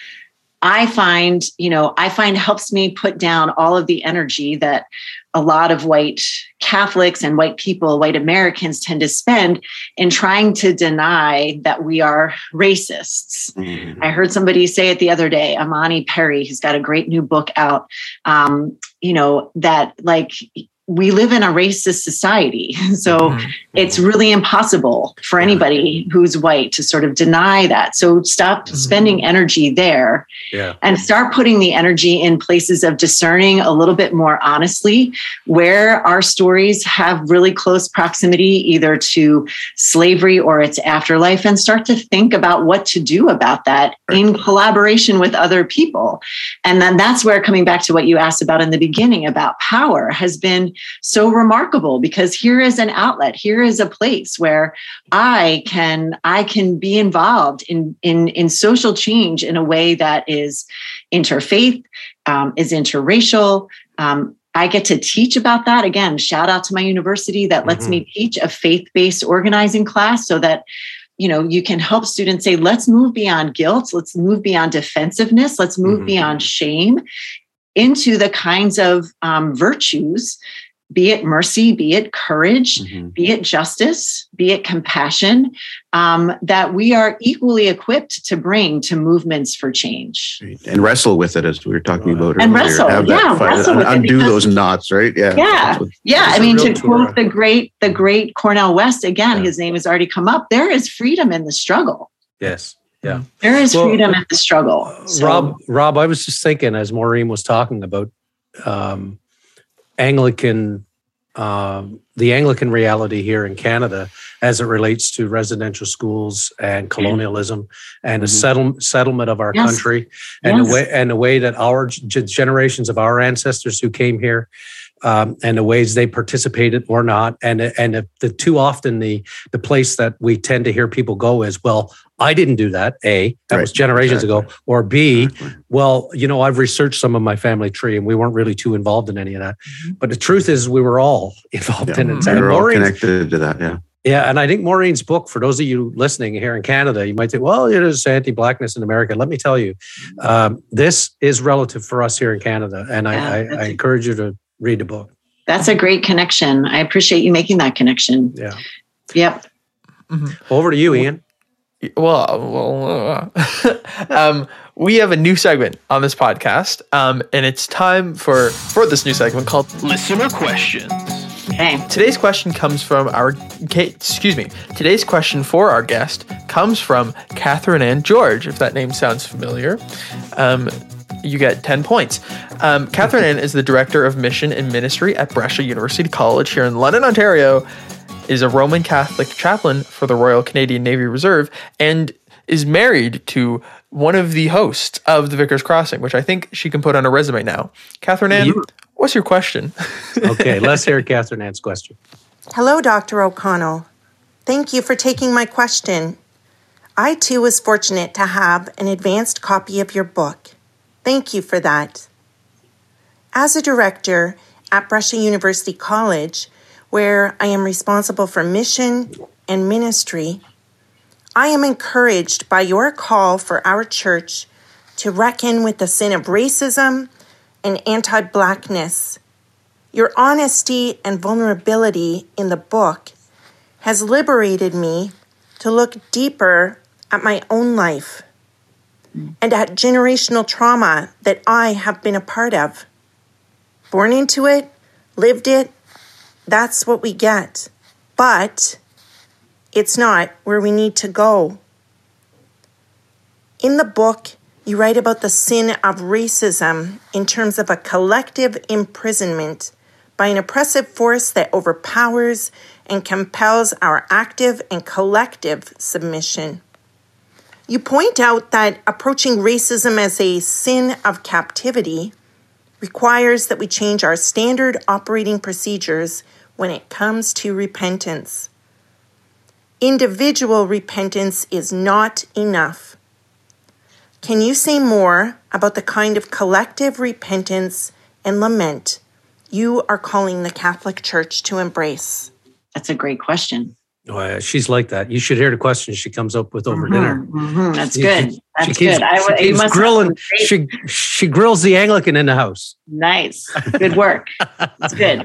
I find, you know, I find helps me put down all of the energy that a lot of white Catholics and white people, white Americans tend to spend in trying to deny that we are racists. Mm-hmm. I heard somebody say it the other day, Amani Perry, who's got a great new book out, um, you know, that like, we live in a racist society. So mm-hmm. it's really impossible for anybody who's white to sort of deny that. So stop mm-hmm. spending energy there yeah. and start putting the energy in places of discerning a little bit more honestly where our stories have really close proximity either to slavery or its afterlife, and start to think about what to do about that right. in collaboration with other people. And then that's where, coming back to what you asked about in the beginning about power, has been so remarkable, because here is an outlet, here is a place where I can I can be involved in in in social change in a way that is interfaith, um, is interracial. Um, I get to teach about that. Again, shout out to my university that lets mm-hmm. me teach a faith-based organizing class so that you know, you can help students say, let's move beyond guilt, let's move beyond defensiveness, let's move mm-hmm. beyond shame into the kinds of um, virtues, be it mercy, be it courage, mm-hmm. be it justice, be it compassion, um, that we are equally equipped to bring to movements for change. And wrestle with it, as we were talking about and earlier. Wrestle, Have yeah, that wrestle with undo it because, those knots, right? Yeah, yeah, what, yeah. I mean, to tour. quote the great, the great Cornel West again, yeah. his name has already come up. There is freedom in the struggle. Yes. Yeah. There is well, freedom in the struggle. So, Rob, Rob, I was just thinking as Maureen was talking about um, Anglican, um, the Anglican reality here in Canada as it relates to residential schools and colonialism and mm-hmm. the settle, settlement of our yes. country and yes. the way and the way that our g- generations of our ancestors who came here um, and the ways they participated or not. And, and the, the too often the, the place that we tend to hear people go is, well, I didn't do that, A, that right. was generations exactly. ago, or B, exactly. well, you know, I've researched some of my family tree and we weren't really too involved in any of that. Mm-hmm. But the truth is we were all involved yeah, in it. We were all connected to that, yeah. Yeah, and I think Maureen's book, for those of you listening here in Canada, you might think, well, it is anti-Blackness in America. Let me tell you, um, this is relative for us here in Canada. And yeah, I, I, I encourage you to read the book. That's a great connection. I appreciate you making that connection. Yeah. Yep. Mm-hmm. Over to you, Ian. Well, well uh, um, we have a new segment on this podcast, um, and it's time for, for this new segment called Listener Questions. Okay. Today's question comes from our, excuse me, today's question for our guest comes from Catherine Ann George, if that name sounds familiar. Um, you get ten points. Um, Catherine Ann is the Director of Mission and Ministry at Brescia University College here in London, Ontario, is a Roman Catholic chaplain for the Royal Canadian Navy Reserve, and is married to one of the hosts of the Vickers Crossing, which I think she can put on a resume now. Catherine Ann, you- what's your question? Okay, let's hear Catherine Ann's question. Hello, Doctor O'Connell. Thank you for taking my question. I too was fortunate to have an advanced copy of your book. Thank you for that. As a director at Brescia University College, where I am responsible for mission and ministry, I am encouraged by your call for our church to reckon with the sin of racism and anti-Blackness. Your honesty and vulnerability in the book has liberated me to look deeper at my own life and at generational trauma that I have been a part of. Born into it, lived it, that's what we get. But it's not where we need to go. In the book, you write about the sin of racism in terms of a collective imprisonment by an oppressive force that overpowers and compels our active and collective submission. You point out that approaching racism as a sin of captivity requires that we change our standard operating procedures when it comes to repentance. Individual repentance is not enough. Can you say more about the kind of collective repentance and lament you are calling the Catholic Church to embrace? That's a great question. Oh, yeah, she's like that. You should hear the questions she comes up with over mm-hmm, dinner. Mm-hmm, that's she, good. That's she keeps, good. I, she keeps must grilling. She she grills the Anglican in the house. Nice. Good work. That's good.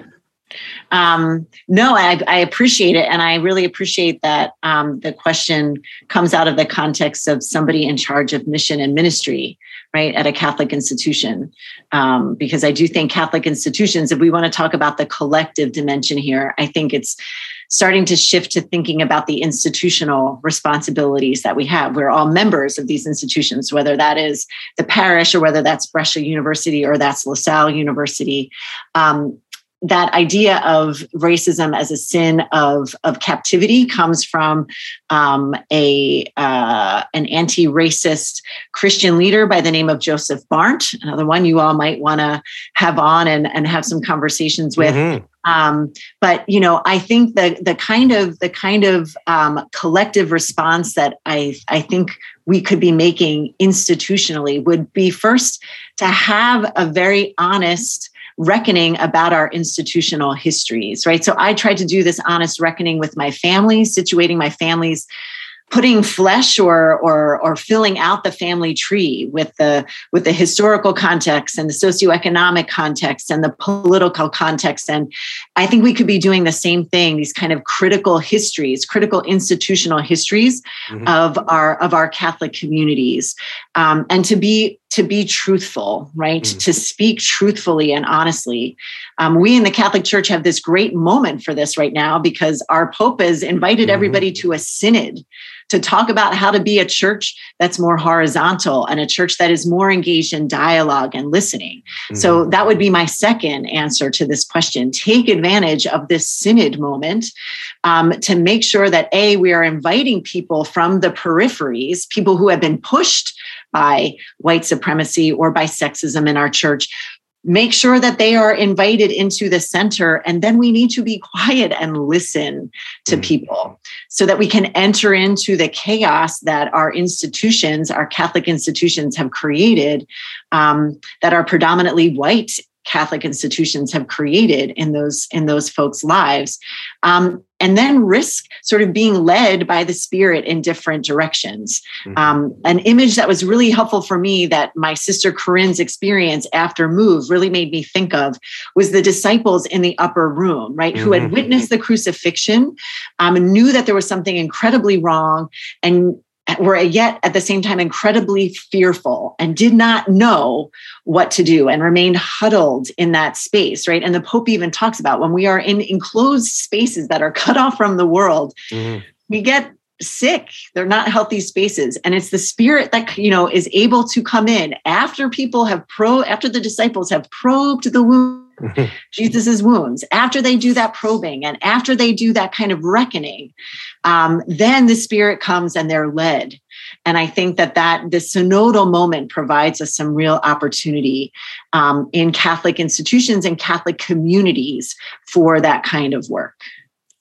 Um, no, I, I appreciate it. And I really appreciate that um, the question comes out of the context of somebody in charge of mission and ministry, right, at a Catholic institution. Um, because I do think Catholic institutions, if we want to talk about the collective dimension here, I think it's starting to shift to thinking about the institutional responsibilities that we have. We're all members of these institutions, whether that is the parish or whether that's Brescia University or that's LaSalle University. Um, that idea of racism as a sin of, of captivity comes from um, a uh, an anti-racist Christian leader by the name of Joseph Barnt, another one you all might want to have on and, and have some conversations with. Mm-hmm. Um, but you know, I think the the kind of the kind of um, collective response that I I think we could be making institutionally would be first to have a very honest reckoning about our institutional histories, right? So I tried to do this honest reckoning with my family, situating my family's, putting flesh or or or filling out the family tree with the with the historical context and the socioeconomic context and the political context. And I think we could be doing the same thing, these kind of critical histories, critical institutional histories mm-hmm. of our of our Catholic communities. Um, and to be to be truthful, right? Mm-hmm. To speak truthfully and honestly. Um, we in the Catholic Church have this great moment for this right now because our Pope has invited mm-hmm. everybody to a synod to talk about how to be a church that's more horizontal and a church that is more engaged in dialogue and listening. Mm-hmm. So that would be my second answer to this question. Take advantage of this synod moment um, to make sure that A, we are inviting people from the peripheries, people who have been pushed by white supremacy or by sexism in our church. Make sure that they are invited into the center, and then we need to be quiet and listen to mm-hmm. people so that we can enter into the chaos that our institutions, our Catholic institutions have created, um, that are predominantly white Catholic institutions have created in those in those folks' lives, um, and then risk sort of being led by the Spirit in different directions. Mm-hmm. Um, an image that was really helpful for me that my sister Corinne's experience after Move really made me think of was the disciples in the upper room, right, mm-hmm. who had witnessed the crucifixion, um, and knew that there was something incredibly wrong, and were yet at the same time incredibly fearful and did not know what to do and remained huddled in that space, right? And the Pope even talks about when we are in enclosed spaces that are cut off from the world, mm-hmm. we get sick. They're not healthy spaces. And it's the Spirit that, you know, is able to come in after people have pro, after the disciples have probed the wound. Jesus's wounds, after they do that probing and after they do that kind of reckoning, um, then the Spirit comes and they're led. And I think that that the synodal moment provides us some real opportunity um, in Catholic institutions and Catholic communities for that kind of work. Wow.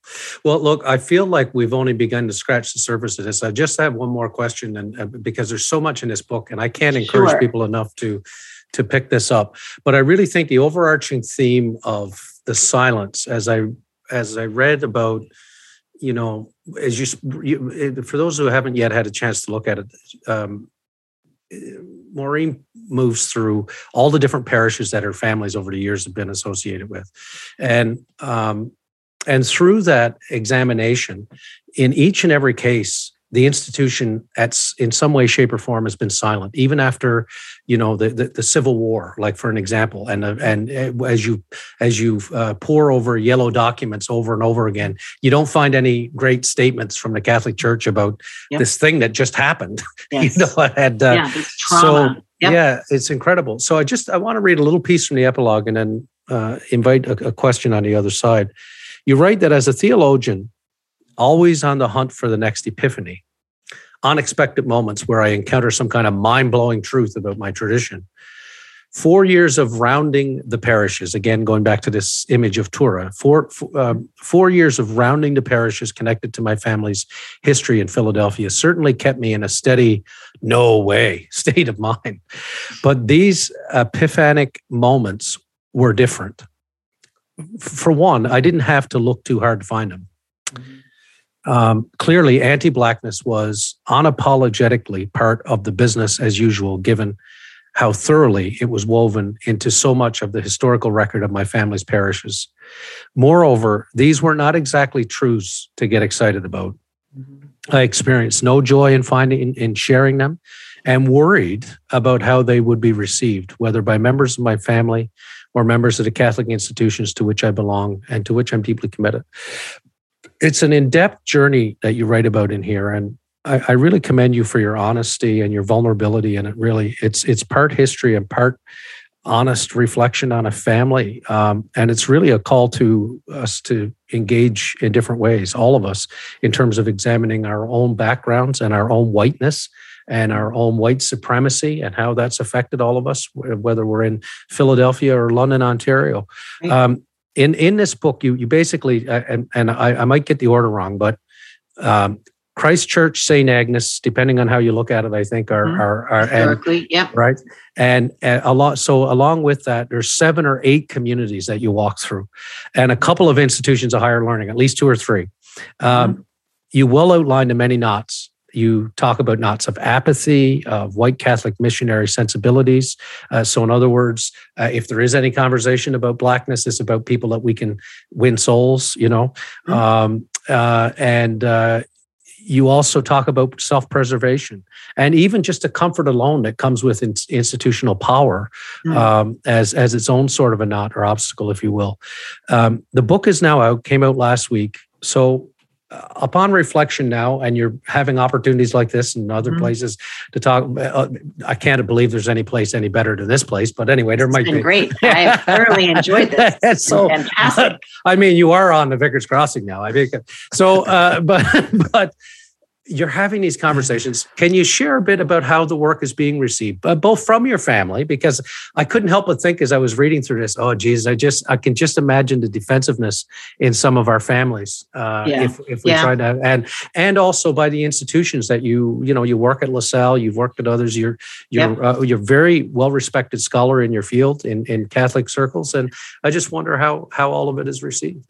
Well, look, I feel like we've only begun to scratch the surface of this. I just have one more question, and uh, because there's so much in this book, and I can't encourage Sure. people enough to to pick this up. But I really think the overarching theme of the silence, as I as I read about, you know, as you, you for those who haven't yet had a chance to look at it, um, Maureen moves through all the different parishes that her families over the years have been associated with, and um, and through that examination, in each and every case, the institution, at in some way, shape, or form, has been silent, even after, you know, the the, the Civil War, like for an example. And uh, and as you as you uh, pour over yellow documents over and over again, you don't find any great statements from the Catholic Church about Yep. this thing that just happened. Yes. You know, and uh, Yeah, this trauma. so Yep. yeah, it's incredible. So I just I want to read a little piece from the epilogue and then uh, invite a, a question on the other side. You write that as a theologian, always on the hunt for the next epiphany, unexpected moments where I encounter some kind of mind-blowing truth about my tradition. Four years of rounding the parishes, again, going back to this image of Tura, four, um, four years of rounding the parishes connected to my family's history in Philadelphia certainly kept me in a steady, no way state of mind. But these epiphanic moments were different. For one, I didn't have to look too hard to find them. Um, clearly, anti-Blackness was unapologetically part of the business as usual, given how thoroughly it was woven into so much of the historical record of my family's parishes. Moreover, these were not exactly truths to get excited about. I experienced no joy in finding in, in sharing them, and worried about how they would be received, whether by members of my family or members of the Catholic institutions to which I belong and to which I'm deeply committed. It's an in-depth journey that you write about in here, and I, I really commend you for your honesty and your vulnerability. And it really, it's it's part history and part honest reflection on a family, um, and it's really a call to us to engage in different ways, all of us, in terms of examining our own backgrounds and our own whiteness and our own white supremacy and how that's affected all of us, whether we're in Philadelphia or London, Ontario. Right. Um, In in this book, you you basically, uh, and, and I, I might get the order wrong, but um, Christchurch, Saint Agnes, depending on how you look at it, I think are Mhm. are, are and, Historically, yep. right, and, and a lot. So along with that, there's seven or eight communities that you walk through, and a couple of institutions of higher learning, at least two or three. Um, Mm-hmm. You will outline the many knots. You talk about knots of apathy, of white Catholic missionary sensibilities. Uh, so in other words, uh, if there is any conversation about Blackness, it's about people that we can win souls, you know. Mm-hmm. Um, uh, and uh, you also talk about self-preservation and even just a comfort alone that comes with in- institutional power Mm. um, as, as its own sort of a knot or obstacle, if you will. Um, the book is now out, came out last week. So Uh, upon reflection now, and you're having opportunities like this and other Mhm. places to talk, uh, I can't believe there's any place any better than this place. But anyway, there It's might been be. great. I've thoroughly enjoyed this. It's so Fantastic. I mean, you are on the Vicar's Crossing now. I think so. Uh, but but you're having these conversations. Can you share a bit about how the work is being received, uh, both from your family? Because I couldn't help but think as I was reading through this, oh, geez, I just I can just imagine the defensiveness in some of our families uh, Yeah. if if we Yeah. try to, and and also by the institutions that you you know you work at LaSalle, you've worked at others. You're you're Yep. uh, you're very well respected scholar in your field in in Catholic circles, and I just wonder how how all of it is received.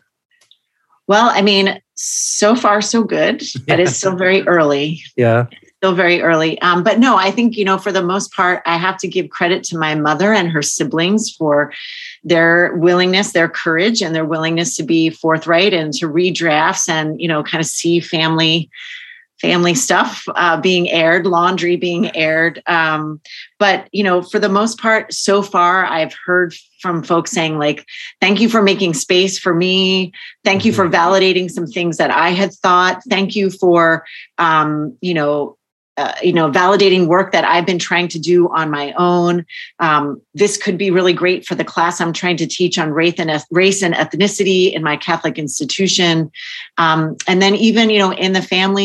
Well, I mean, so far so good, but it's still very early. Yeah. Still very early. Um, but no, I think, you know, for the most part, I have to give credit to my mother and her siblings for their willingness, their courage, and their willingness to be forthright and to read drafts and, you know, kind of see family family stuff uh, being aired, laundry being aired. Um, but, you know, for the most part, so far, I've heard from folks saying like, thank you for making space for me. Thank you for validating some things that I had thought. Thank you for, um, you know, Uh, you know, validating work that I've been trying to do on my own. Um, this could be really great for the class I'm trying to teach on race and eth- race and ethnicity in my Catholic institution. Um, and then even, you know, in the family,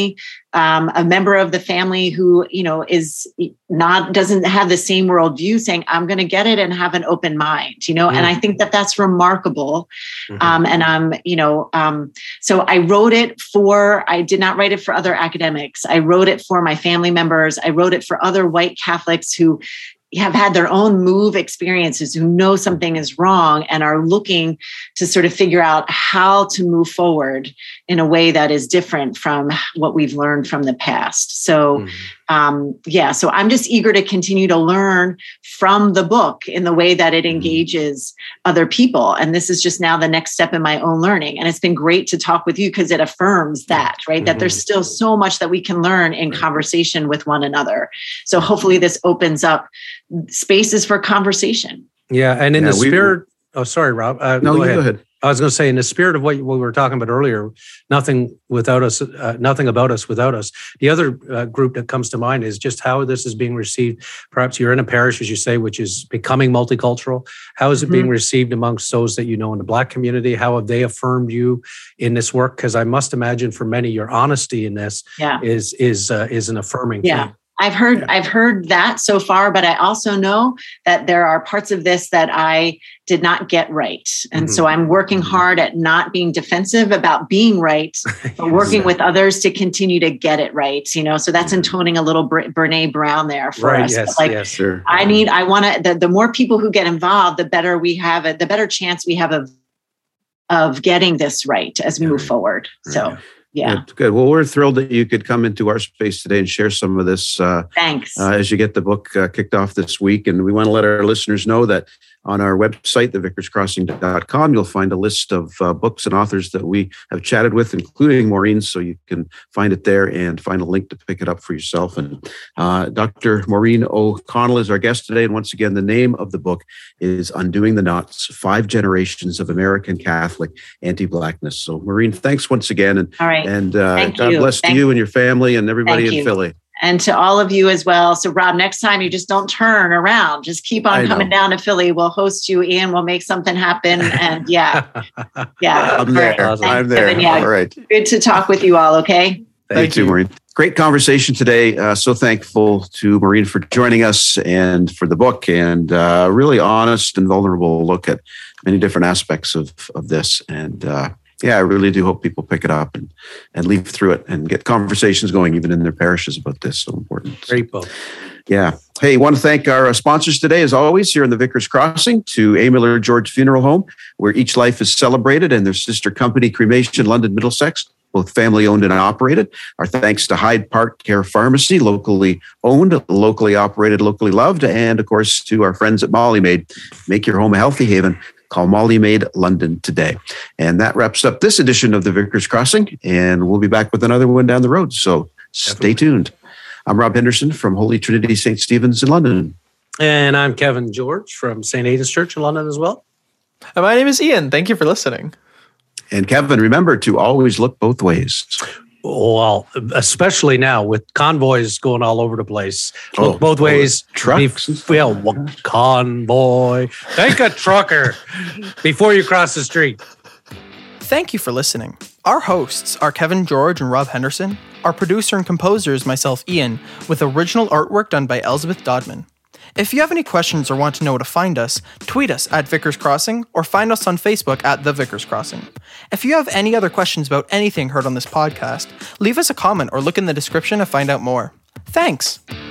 um, a member of the family who, you know, is not, doesn't have the same worldview saying, I'm going to get it and have an open mind, you know, mm-hmm. and I think that that's remarkable. Mm-hmm. Um, and I'm, you know, um, so I wrote it for, I did not write it for other academics. I wrote it for my family members. I wrote it for other white Catholics who have had their own move experiences, who know something is wrong and are looking to sort of figure out how to move forward in a way that is different from what we've learned from the past. So, mm-hmm. um, yeah, so I'm just eager to continue to learn from the book in the way that it engages other people. And this is just now the next step in my own learning. And it's been great to talk with you because it affirms that, right? Mm-hmm. That there's still so much that we can learn in conversation with one another. So hopefully this opens up spaces for conversation. Yeah. And in yeah, the we, spirit, oh, sorry, Rob. Uh, no, go you ahead. go ahead. I was going to say, in the spirit of what we were talking about earlier, nothing without us, uh, nothing about us without us. The other uh, group that comes to mind is just how this is being received. Perhaps you're in a parish, as you say, which is becoming multicultural. How is it mm-hmm. being received amongst those that you know in the Black community? How have they affirmed you in this work? Because I must imagine for many, your honesty in this yeah. is is uh, is an affirming yeah. thing. I've heard I've heard that so far, but I also know that there are parts of this that I did not get right. And mm-hmm. so I'm working hard at not being defensive about being right, but working with others to continue to get it right. You know, so that's intoning a little Brene Brown there for right, us. Yes, like yes, sir. I need, I want to, the, the more people who get involved, the better we have it, the better chance we have of, of getting this right as we move forward. So yeah. Good, good. Well, we're thrilled that you could come into our space today and share some of this. Uh, Thanks. Uh, as you get the book uh, kicked off this week. And we want to let our listeners know that on our website, the vicars crossing dot com, you'll find a list of uh, books and authors that we have chatted with, including Maureen. So you can find it there and find a link to pick it up for yourself. And uh, Doctor Maureen O'Connell is our guest today. And once again, the name of the book is Undoing the Knots, Five Generations of American Catholic Anti-Blackness. So Maureen, thanks once again. And, All right. and uh, God you. bless Thank to you you and your family and everybody Thank in you. Philly. And to all of you as well. So Rob, next time you just don't turn around, just keep on coming down to Philly. We'll host you, Ian. We'll make something happen. And yeah, yeah. I'm there. Right. I'm there. Kevin, yeah. All right. Good to talk with you all. Okay. Thank you, Maureen. Great conversation today. Uh, so thankful to Maureen for joining us and for the book and uh, really honest and vulnerable look at many different aspects of, of this. And uh, yeah, I really do hope people pick it up and, and leaf through it and get conversations going even in their parishes about this. So important. Great book. Yeah. Hey, want to thank our sponsors today, as always, here in the Vicar's Crossing, to A. Miller George Funeral Home, where each life is celebrated, and their sister company, Cremation London Middlesex, both family owned and operated. Our thanks to Hyde Park Care Pharmacy, locally owned, locally operated, locally loved, and of course to our friends at Molly Maid. Make your home a healthy haven. Call Molly Maid London today. And that wraps up this edition of the Vicar's Crossing, and we'll be back with another one down the road. So stay tuned. I'm Rob Henderson from Holy Trinity Saint Stephen's in London. And I'm Kevin George from Saint Aidan's Church in London as well. And my name is Ian. Thank you for listening. And Kevin, remember to always look both ways. Well, especially now with convoys going all over the place. Look oh, both ways. Trucks. Be, well, convoy. Take a trucker before you cross the street. Thank you for listening. Our hosts are Kevin George and Rob Henderson. Our producer and composer is myself, Ian, with original artwork done by Elizabeth Dodman. If you have any questions or want to know where to find us, tweet us at Vicar's Crossing or find us on Facebook at The Vicar's Crossing. If you have any other questions about anything heard on this podcast, leave us a comment or look in the description to find out more. Thanks!